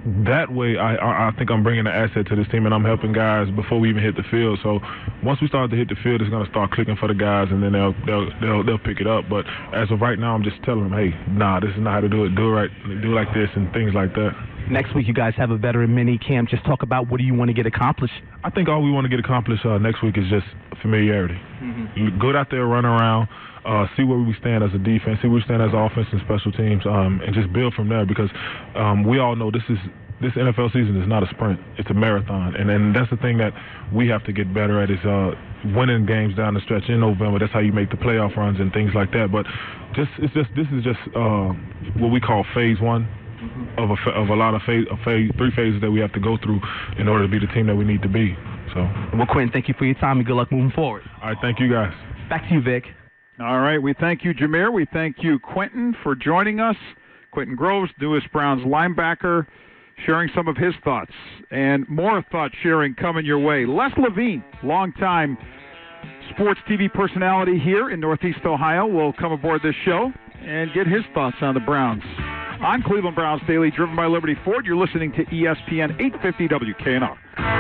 that way, I think I'm bringing an asset to this team, and I'm helping guys before we even hit the field. So once we start to hit the field, it's going to start clicking for the guys, and then they'll pick it up. But as of right now, I'm just telling them, hey, nah, this is not how to do it. Do it right, do it like this, and things like that. Next week, you guys have a veteran mini camp. Just talk about what do you want to get accomplished. I think all we want to get accomplished next week is just familiarity. Go out there, run around, see where we stand as a defense, see where we stand as offense and special teams, and just build from there, because we all know this NFL season is not a sprint. It's a marathon. And that's the thing that we have to get better at is winning games down the stretch in November. That's how you make the playoff runs and things like that. But this is just what we call phase one of a lot of three phases that we have to go through in order to be the team that we need to be. So, well, Quentin, thank you for your time and good luck moving forward. All right, thank you guys. Back to you, Vic. All right, we thank you, Jameer. We thank you, Quentin, for joining us. Quentin Groves, newest Browns linebacker, sharing some of his thoughts. And more thought sharing coming your way. Les Levine, longtime sports TV personality here in Northeast Ohio, will come aboard this show and get his thoughts on the Browns. On Cleveland Browns Daily, driven by Liberty Ford, you're listening to ESPN 850 WKNR.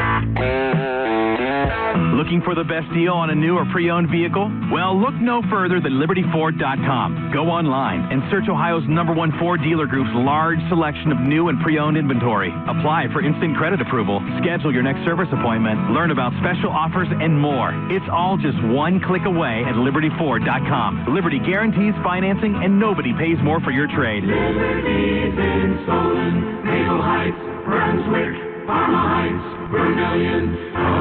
Looking for the best deal on a new or pre-owned vehicle? Well, look no further than LibertyFord.com. Go online and search Ohio's #1 Ford dealer group's large selection of new and pre-owned inventory. Apply for instant credit approval, schedule your next service appointment, learn about special offers, and more. It's all just one click away at LibertyFord.com. Liberty guarantees financing, and nobody pays more for your trade. Liberty's in Solon, Maple Heights, Brunswick, Parma Heights, Vermillion,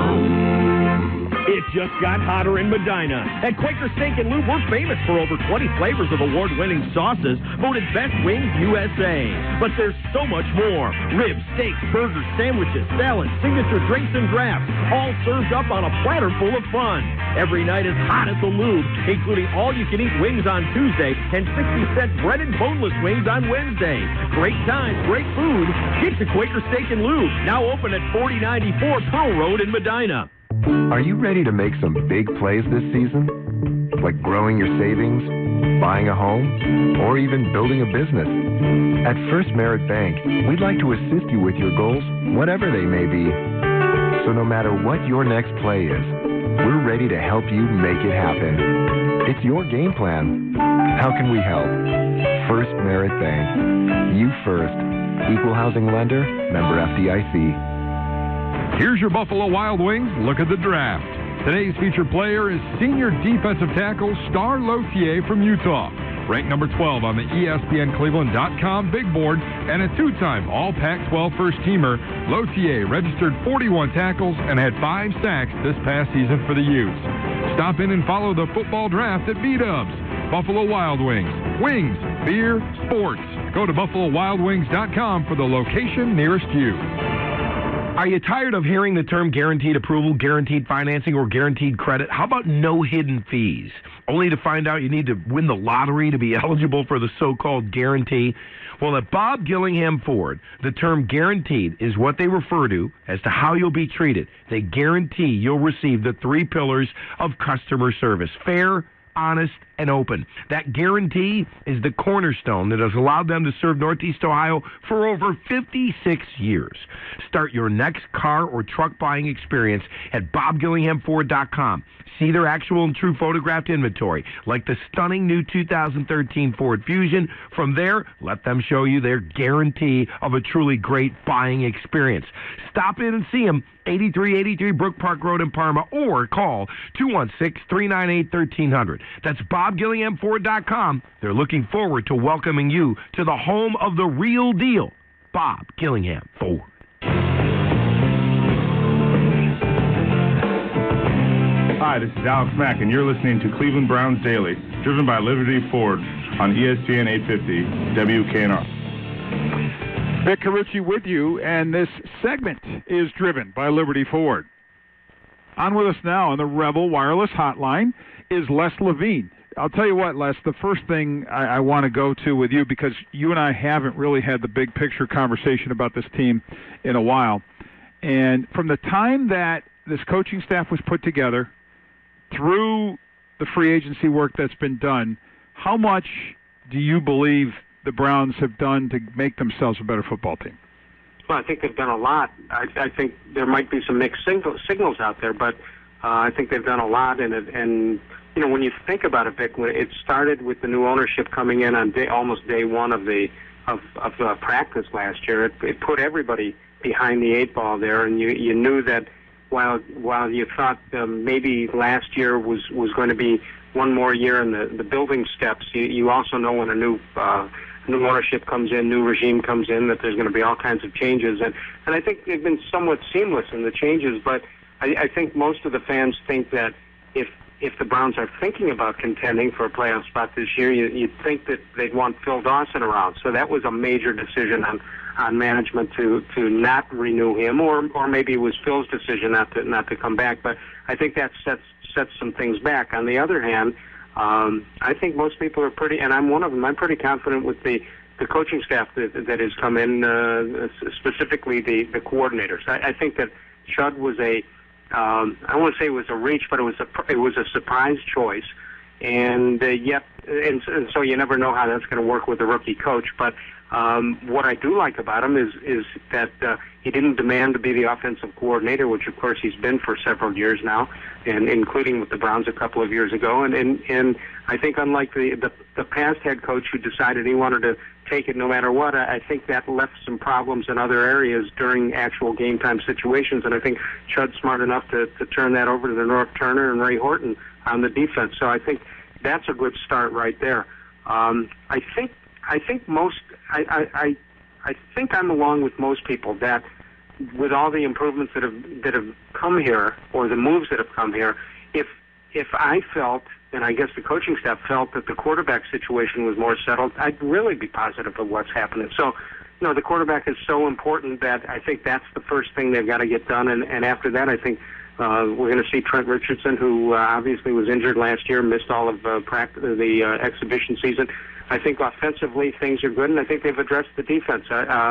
It just got hotter in Medina. At Quaker Steak & Lube, we're famous for over 20 flavors of award-winning sauces, voted Best Wings USA. But there's so much more. Ribs, steaks, burgers, sandwiches, salads, signature drinks, and drafts, all served up on a platter full of fun. Every night is hot at the Lube, including all-you-can-eat wings on Tuesday and 60-cent breaded boneless wings on Wednesday. Great times, great food. Get to Quaker Steak & Lube, now open at 4094 Pearl Road in Medina. Are you ready to make some big plays this season? Like growing your savings, buying a home, or even building a business? At First Merit Bank, we'd like to assist you with your goals, whatever they may be. So no matter what your next play is, we're ready to help you make it happen. It's your game plan. How can we help? First Merit Bank. You first. Equal housing lender, member FDIC. Here's your Buffalo Wild Wings look at the draft. Today's featured player is senior defensive tackle Star Lothier from Utah. Ranked number 12 on the ESPNCleveland.com big board and a two-time All-Pac-12 first-teamer, Lothier registered 41 tackles and had 5 sacks this past season for the Utes. Stop in and follow the football draft at B-Dubs. Buffalo Wild Wings. Wings, beer, sports. Go to BuffaloWildWings.com for the location nearest you. Are you tired of hearing the term guaranteed approval, guaranteed financing, or guaranteed credit? How about no hidden fees? Only to find out you need to win the lottery to be eligible for the so-called guarantee? Well, at Bob Gillingham Ford, the term guaranteed is what they refer to as to how you'll be treated. They guarantee you'll receive the 3 pillars of customer service: fair, honest, and open. That guarantee is the cornerstone that has allowed them to serve Northeast Ohio for over 56 years. Start your next car or truck buying experience at BobGillinghamFord.com. See their actual and true photographed inventory, like the stunning new 2013 Ford Fusion. From there, let them show you their guarantee of a truly great buying experience. Stop in and see them, 8383 Brook Park Road in Parma, or call 216-398-1300. That's BobGillinghamFord.com. They're looking forward to welcoming you to the home of the real deal, Bob Gillingham Ford. Hi, this is Alex Mack, and you're listening to Cleveland Browns Daily, driven by Liberty Ford on ESPN 850 WKNR. Vic Carucci with you, and this segment is driven by Liberty Ford. On with us now on the Rebel Wireless Hotline is Les Levine. I'll tell you what, Les, the first thing I want to go to with you, because you and I haven't really had the big picture conversation about this team in a while. And from the time that this coaching staff was put together, through the free agency work that's been done, how much do you believe the Browns have done to make themselves a better football team? Well, I think they've done a lot. I think there might be some mixed signals out there, but I think they've done a lot in it. And you know, when you think about it, Vic, when it started with the new ownership coming in on almost day one of the practice last year, it put everybody behind the eight ball there, and you knew that while you thought maybe last year was going to be one more year in the building steps, you also know when a new ownership comes in, new regime comes in, that there's going to be all kinds of changes, and I think they've been somewhat seamless in the changes. But I think most of the fans think that if the Browns are thinking about contending for a playoff spot this year, you'd think that they'd want Phil Dawson around. So that was a major decision on management to not renew him, or maybe it was Phil's decision not to come back. But I think that sets some things back. On the other hand, I think most people are pretty, and I'm one of them, I'm pretty confident with the coaching staff that has come in, specifically the coordinators. I think that Chud was I don't want to say it was a reach, but it was a surprise choice, and so you never know how that's going to work with a rookie coach. But what I do like about him is that he didn't demand to be the offensive coordinator, which of course he's been for several years now, and including with the Browns a couple of years ago. And I think unlike the past head coach who decided he wanted to take it no matter what, I think that left some problems in other areas during actual game time situations. And I think Chud's smart enough to turn that over to Norv Turner and Ray Horton on the defense. So I think that's a good start right there. I think I'm along with most people that with all the improvements that have come here, or the moves that have come here, if I felt, and I guess the coaching staff felt, that the quarterback situation was more settled, I'd really be positive of what's happening. So, you know, the quarterback is so important that I think that's the first thing they've got to get done. And after that, I think we're going to see Trent Richardson, who obviously was injured last year, missed all of the exhibition season. I think offensively things are good, and I think they've addressed the defense.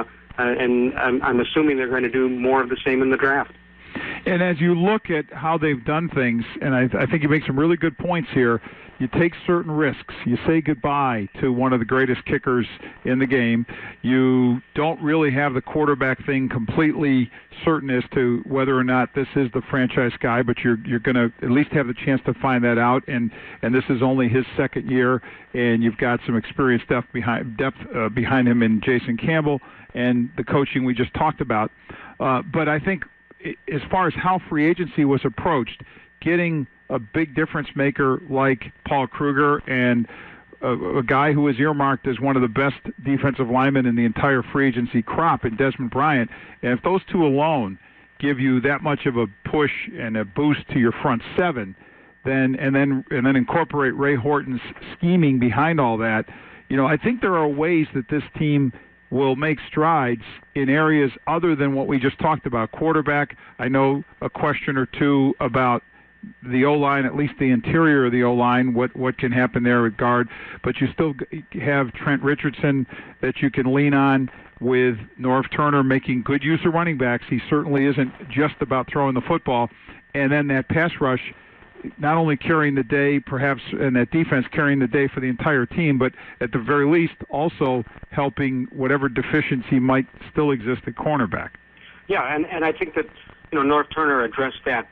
And I'm assuming they're going to do more of the same in the draft. And as you look at how they've done things, and I think you make some really good points here, you take certain risks. You say goodbye to one of the greatest kickers in the game. You don't really have the quarterback thing completely certain as to whether or not this is the franchise guy, but you're going to at least have the chance to find that out. And this is only his second year, and you've got some experienced depth behind him in Jason Campbell and the coaching we just talked about. But I think as far as how free agency was approached, getting a big difference maker like Paul Kruger and a guy who is earmarked as one of the best defensive linemen in the entire free agency crop in Desmond Bryant, and if those two alone give you that much of a push and a boost to your front seven, then incorporate Ray Horton's scheming behind all that, you know, I think there are ways that this team will make strides in areas other than what we just talked about. Quarterback, I know a question or two about the O-line, at least the interior of the O-line, what can happen there at guard, but you still have Trent Richardson that you can lean on, with Norv Turner making good use of running backs. He certainly isn't just about throwing the football. And then that pass rush, not only carrying the day, perhaps, and that defense carrying the day for the entire team, but at the very least also helping whatever deficiency might still exist at cornerback. Yeah, and I think that, you know, Norv Turner addressed that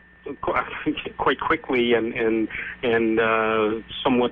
quite quickly and somewhat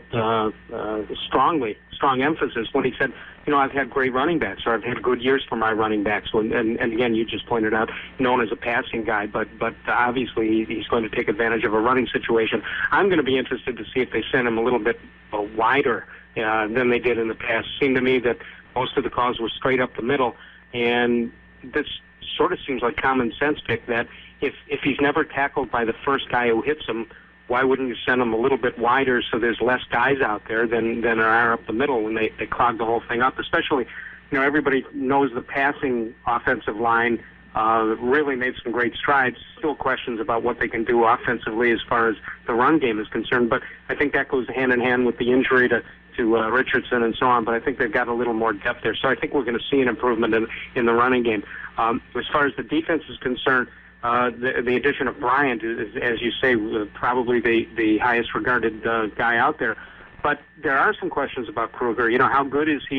strong emphasis when he said, you know, I've had great running backs, or I've had good years for my running backs. And again, you just pointed out, known as a passing guy, but obviously he's going to take advantage of a running situation. I'm going to be interested to see if they send him a little bit wider than they did in the past. It seemed to me that most of the calls were straight up the middle, and this sort of seems like common sense, Vic, that if he's never tackled by the first guy who hits him, why wouldn't you send him a little bit wider so there's less guys out there than there are up the middle when they clog the whole thing up? Especially, you know, everybody knows the passing offensive line really made some great strides. Still questions about what they can do offensively as far as the run game is concerned, but I think that goes hand in hand with the injury to Richardson and so on, but I think they've got a little more depth there. So I think we're going to see an improvement in the running game. As far as the defense is concerned, the addition of Bryant is, as you say, probably the highest regarded guy out there. But there are some questions about Kruger. You know, how good is he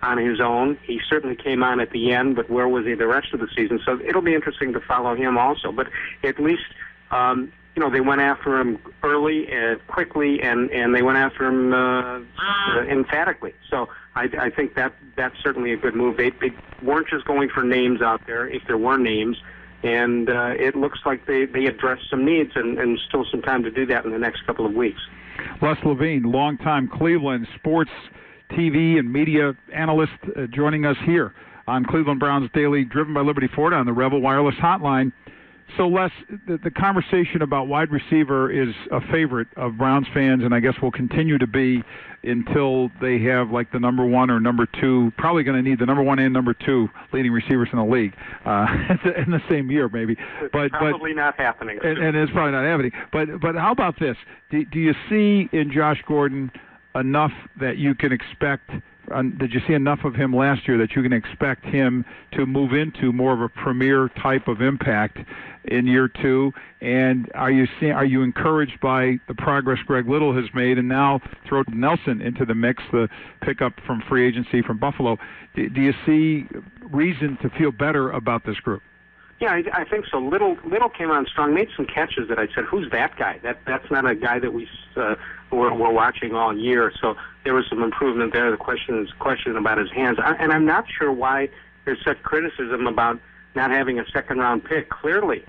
on his own. He certainly came on at the end, but where was he the rest of the season? So it'll be interesting to follow him also. But at least, they went after him early and quickly, and they went after him emphatically. So I think that's certainly a good move. They weren't just going for names out there, if there were names, and it looks like they addressed some needs and still some time to do that in the next couple of weeks. Les Levine, longtime Cleveland sports TV and media analyst, joining us here on Cleveland Browns Daily, driven by Liberty Ford on the Rebel Wireless Hotline. So, Les, the conversation about wide receiver is a favorite of Browns fans, and I guess will continue to be until they have like the number one or number two, probably going to need the number one and number two leading receivers in the league in the same year, maybe. But probably not happening. And it's probably not happening. But how about this? Do you see in Josh Gordon enough that you can expect? Did you see enough of him last year that you can expect him to move into more of a premier type of impact in year two? And are you encouraged by the progress Greg Little has made, and now throw Nelson into the mix, the pickup from free agency from Buffalo? Do you see reason to feel better about this group? Yeah, I think so. Little came on strong, made some catches that I said, who's that guy? That's not a guy that we're watching all year. So there was some improvement there. The question about his hands. And I'm not sure why there's such criticism about not having a second-round pick. Clearly,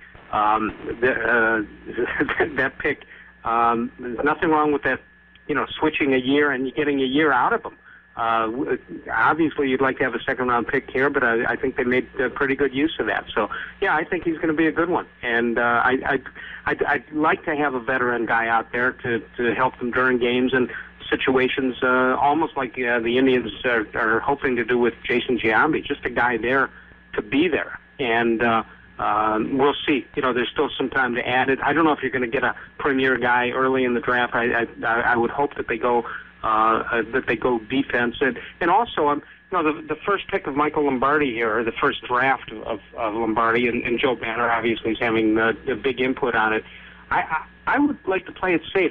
that pick, there's nothing wrong with that, switching a year and getting a year out of him. Obviously, you'd like to have a second-round pick here, but I think they made pretty good use of that. So, yeah, I think he's going to be a good one. And I'd like to have a veteran guy out there to help them during games and situations, almost like the Indians are hoping to do with Jason Giambi, just a guy there to be there. And we'll see. There's still some time to add it. I don't know if you're going to get a premier guy early in the draft. I would hope that they go defense, and also the first pick of Michael Lombardi here, or the first draft of Lombardi, and Joe Banner obviously is having a big input on it. I would like to play it safe.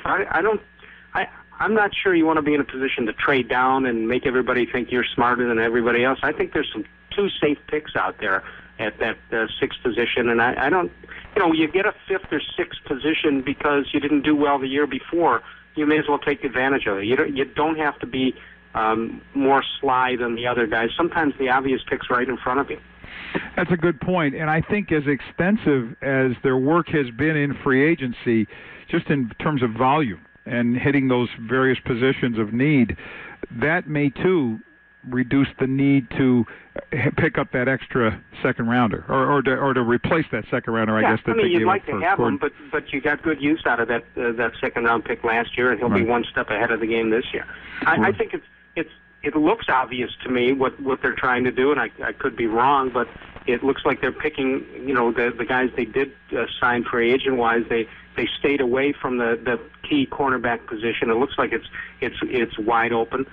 I'm not sure you want to be in a position to trade down and make everybody think you're smarter than everybody else. I think there's two safe picks out there at that sixth position, and I don't. You get a fifth or sixth position because you didn't do well the year before. You may as well take advantage of it. You don't have to be more sly than the other guys. Sometimes the obvious pick's right in front of you. That's a good point, and I think as extensive as their work has been in free agency, just in terms of volume and hitting those various positions of need, that may too reduce the need to pick up that extra second rounder, or to replace that second rounder. I guess that they you'd like to have him, but you got good use out of that second round pick last year, and he'll be one step ahead of the game this year. I think it looks obvious to me what they're trying to do, and I could be wrong, but it looks like they're picking the guys they did sign free agent wise. They stayed away from the key cornerback position. It looks like it's wide open.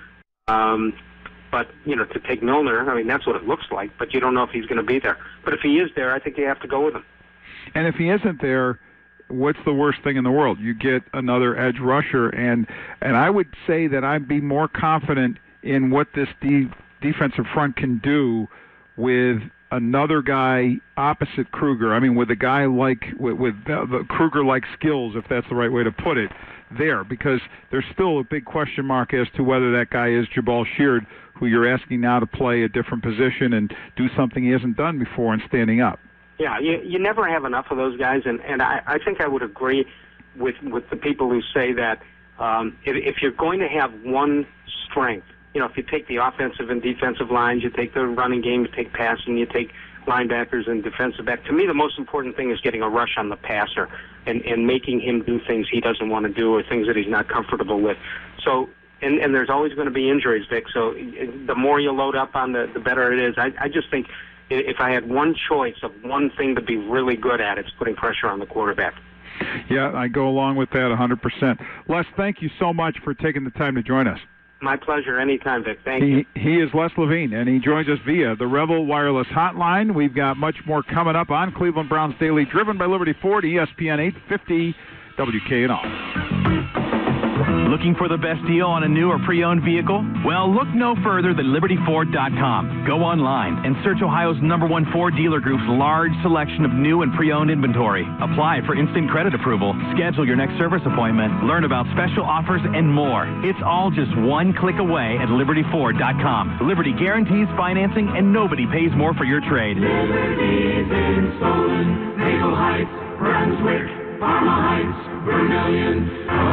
But, to take Milner, that's what it looks like, but you don't know if he's going to be there. But if he is there, I think you have to go with him. And if he isn't there, what's the worst thing in the world? You get another edge rusher, and I would say that I'd be more confident in what this defensive front can do with another guy opposite Kruger. With a guy like with the Kruger-like skills, if that's the right way to put it, there, because there's still a big question mark as to whether that guy is Jabal Sheard, who you're asking now to play a different position and do something he hasn't done before in standing up. Yeah, you never have enough of those guys, and I think I would agree with the people who say that if you're going to have one strength, if you take the offensive and defensive lines, you take the running game, you take passing, you take linebackers and defensive back. To me, the most important thing is getting a rush on the passer and making him do things he doesn't want to do or things that he's not comfortable with. So, and there's always going to be injuries, Vic. So the more you load up on, the better it is. I just think if I had one choice of one thing to be really good at, it's putting pressure on the quarterback. Yeah, I go along with that 100%. Les, thank you so much for taking the time to join us. My pleasure. Anytime, Vic. Thank you. He is Les Levine, and he joins us via the Rebel Wireless Hotline. We've got much more coming up on Cleveland Browns Daily, driven by Liberty Ford, ESPN 850, WKNR. Looking for the best deal on a new or pre-owned vehicle? Well, look no further than LibertyFord.com. Go online and search Ohio's #1 Ford dealer group's large selection of new and pre-owned inventory. Apply for instant credit approval, schedule your next service appointment, learn about special offers, and more. It's all just one click away at LibertyFord.com. Liberty guarantees financing, and nobody pays more for your trade. Liberty's in Solon, Maple Heights, Brunswick, Parma Heights, Vermilion.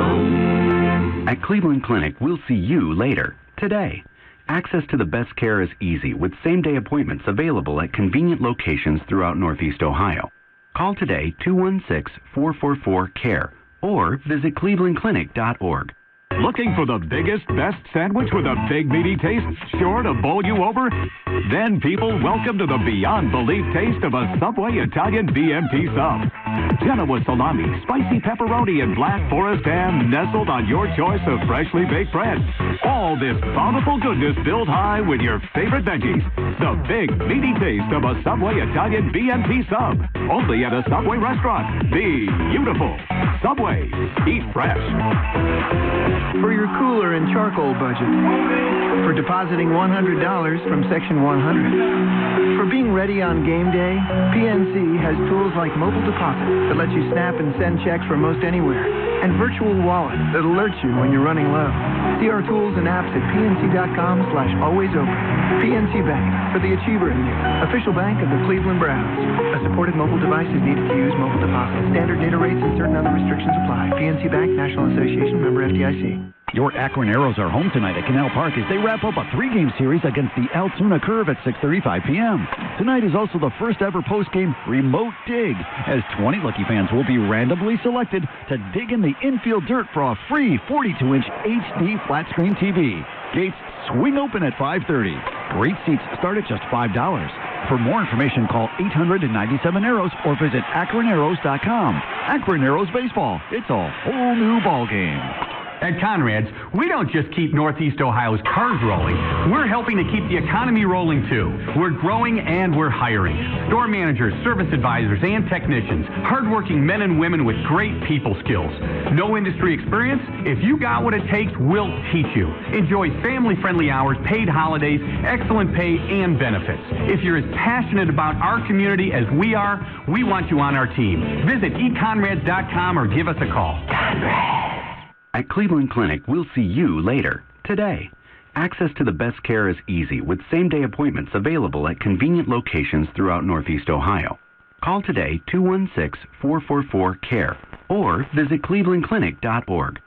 At Cleveland Clinic, we'll see you later, today. Access to the best care is easy with same-day appointments available at convenient locations throughout Northeast Ohio. Call today 216-444-CARE or visit clevelandclinic.org. Looking for the biggest, best sandwich with a big meaty taste sure to bowl you over? Then, people, welcome to the beyond belief taste of a Subway Italian BMT sub. Genoa salami, spicy pepperoni, and Black Forest ham nestled on your choice of freshly baked bread. All this bountiful goodness built high with your favorite veggies. The big, meaty taste of a Subway Italian BMT sub. Only at a Subway restaurant. Be beautiful. Subway. Eat fresh. For your cooler and charcoal budget. For depositing $100 from Section 100. For being ready on game day, PNC has tools like Mobile Deposit that lets you snap and send checks from most anywhere, and Virtual Wallet that alerts you when you're running low. See our tools and apps at pnc.com/alwaysopen. PNC Bank, for the achiever in you. Official bank of the Cleveland Browns. A supported mobile device is needed to use Mobile Deposit. Standard data rates and certain other restrictions apply. PNC Bank, National Association, member FDIC. Your Akron Arrows are home tonight at Canal Park as they wrap up a 3-game series against the Altoona Curve at 6:35 p.m. Tonight is also the first ever post-game remote dig, as 20 lucky fans will be randomly selected to dig in the infield dirt for a free 42-inch HD flat-screen TV. Gates swing open at 5:30. Great seats start at just $5. For more information, call 897 Arrows or visit AkronArrows.com. Akron Arrows Baseball. It's a whole new ballgame. At Conrad's, we don't just keep Northeast Ohio's cars rolling. We're helping to keep the economy rolling, too. We're growing and we're hiring. Store managers, service advisors, and technicians. Hardworking men and women with great people skills. No industry experience? If you got what it takes, we'll teach you. Enjoy family-friendly hours, paid holidays, excellent pay, and benefits. If you're as passionate about our community as we are, we want you on our team. Visit econrads.com or give us a call. Conrad. At Cleveland Clinic, we'll see you later, today. Access to the best care is easy with same-day appointments available at convenient locations throughout Northeast Ohio. Call today 216-444-CARE or visit clevelandclinic.org.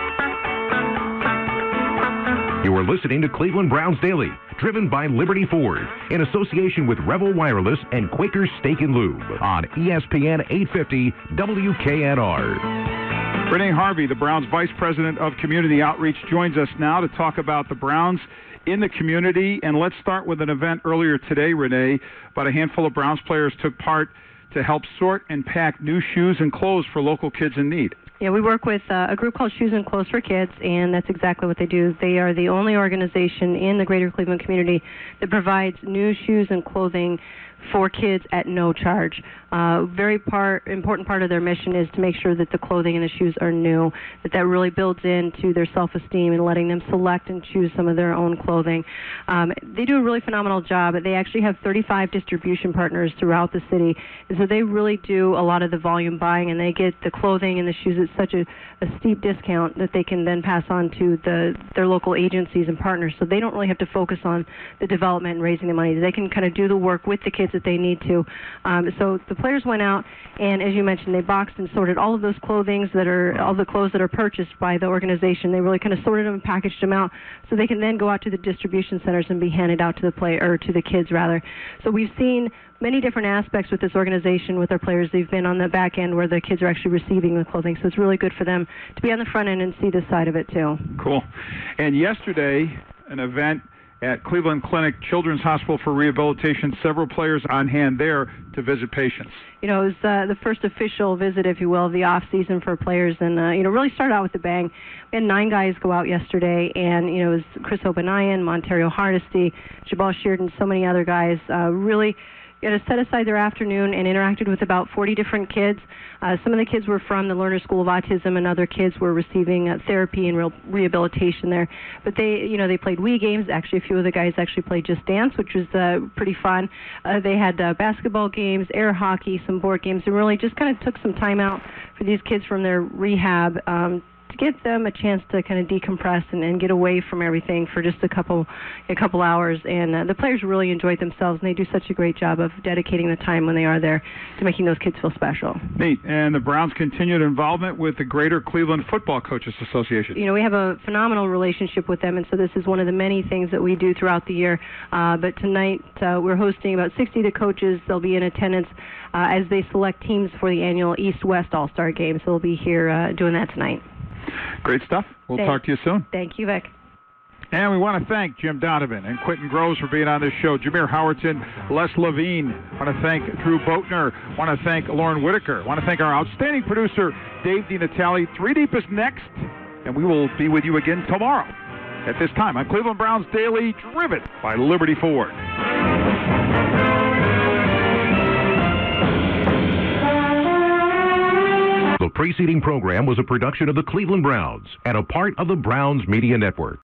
You are listening to Cleveland Browns Daily, driven by Liberty Ford, in association with Rebel Wireless and Quaker Steak and Lube on ESPN 850 WKNR. Renee Harvey, the Browns Vice President of Community Outreach, joins us now to talk about the Browns in the community. And let's start with an event earlier today, Renee. About a handful of Browns players took part to help sort and pack new shoes and clothes for local kids in need. Yeah, we work with a group called Shoes and Clothes for Kids, and that's exactly what they do. They are the only organization in the greater Cleveland community that provides new shoes and clothing for kids at no charge. Very important part of their mission is to make sure that the clothing and the shoes are new, that really builds into their self-esteem and letting them select and choose some of their own clothing. They do a really phenomenal job. They actually have 35 distribution partners throughout the city, and so they really do a lot of the volume buying, and they get the clothing and the shoes at such a steep discount that they can then pass on to their local agencies and partners, so they don't really have to focus on the development and raising the money. They can kind of do the work with the kids that they need to. So the players went out, and as you mentioned, they boxed and sorted all of those all the clothes that are purchased by the organization. They really kind of sorted them and packaged them out so they can then go out to the distribution centers and be handed out to the kids rather. So we've seen many different aspects with this organization with our players. They've been on the back end where the kids are actually receiving the clothing, so it's really good for them to be on the front end and see this side of it too. Cool. And yesterday, an event at Cleveland Clinic Children's Hospital for Rehabilitation, several players on hand there to visit patients. It was the first official visit, if you will, of the off-season for players, and really started out with a bang. We had 9 guys go out yesterday, and it was Chris Obanayan, Montario Hardesty, Jabal Sheardon, so many other guys really had to set aside their afternoon and interacted with about 40 different kids. Some of the kids were from the Lerner School of Autism, and other kids were receiving therapy and rehabilitation there. But they played Wii games. Actually, a few of the guys actually played Just Dance, which was pretty fun. They had basketball games, air hockey, some board games, and really just kind of took some time out for these kids from their rehab to give them a chance to kind of decompress and get away from everything for just a couple hours. And the players really enjoyed themselves, and they do such a great job of dedicating the time when they are there to making those kids feel special. Neat. And the Browns' continued involvement with the Greater Cleveland Football Coaches Association. We have a phenomenal relationship with them, and so this is one of the many things that we do throughout the year. But tonight we're hosting about 60 of the coaches. They'll be in attendance as they select teams for the annual East-West All-Star Game. So they'll be here doing that tonight. Great stuff. We'll talk to you soon. Thank you, Vic. And we want to thank Jim Donovan and Quentin Groves for being on this show. Jameer Howardson, Les Levine. Want to thank Drew Boatner. Want to thank Lauren Whitaker. Want to thank our outstanding producer, Dave DiNatale. 3 Deep is next, and we will be with you again tomorrow at this time on Cleveland Browns Daily, driven by Liberty Ford. The preceding program was a production of the Cleveland Browns and a part of the Browns Media Network.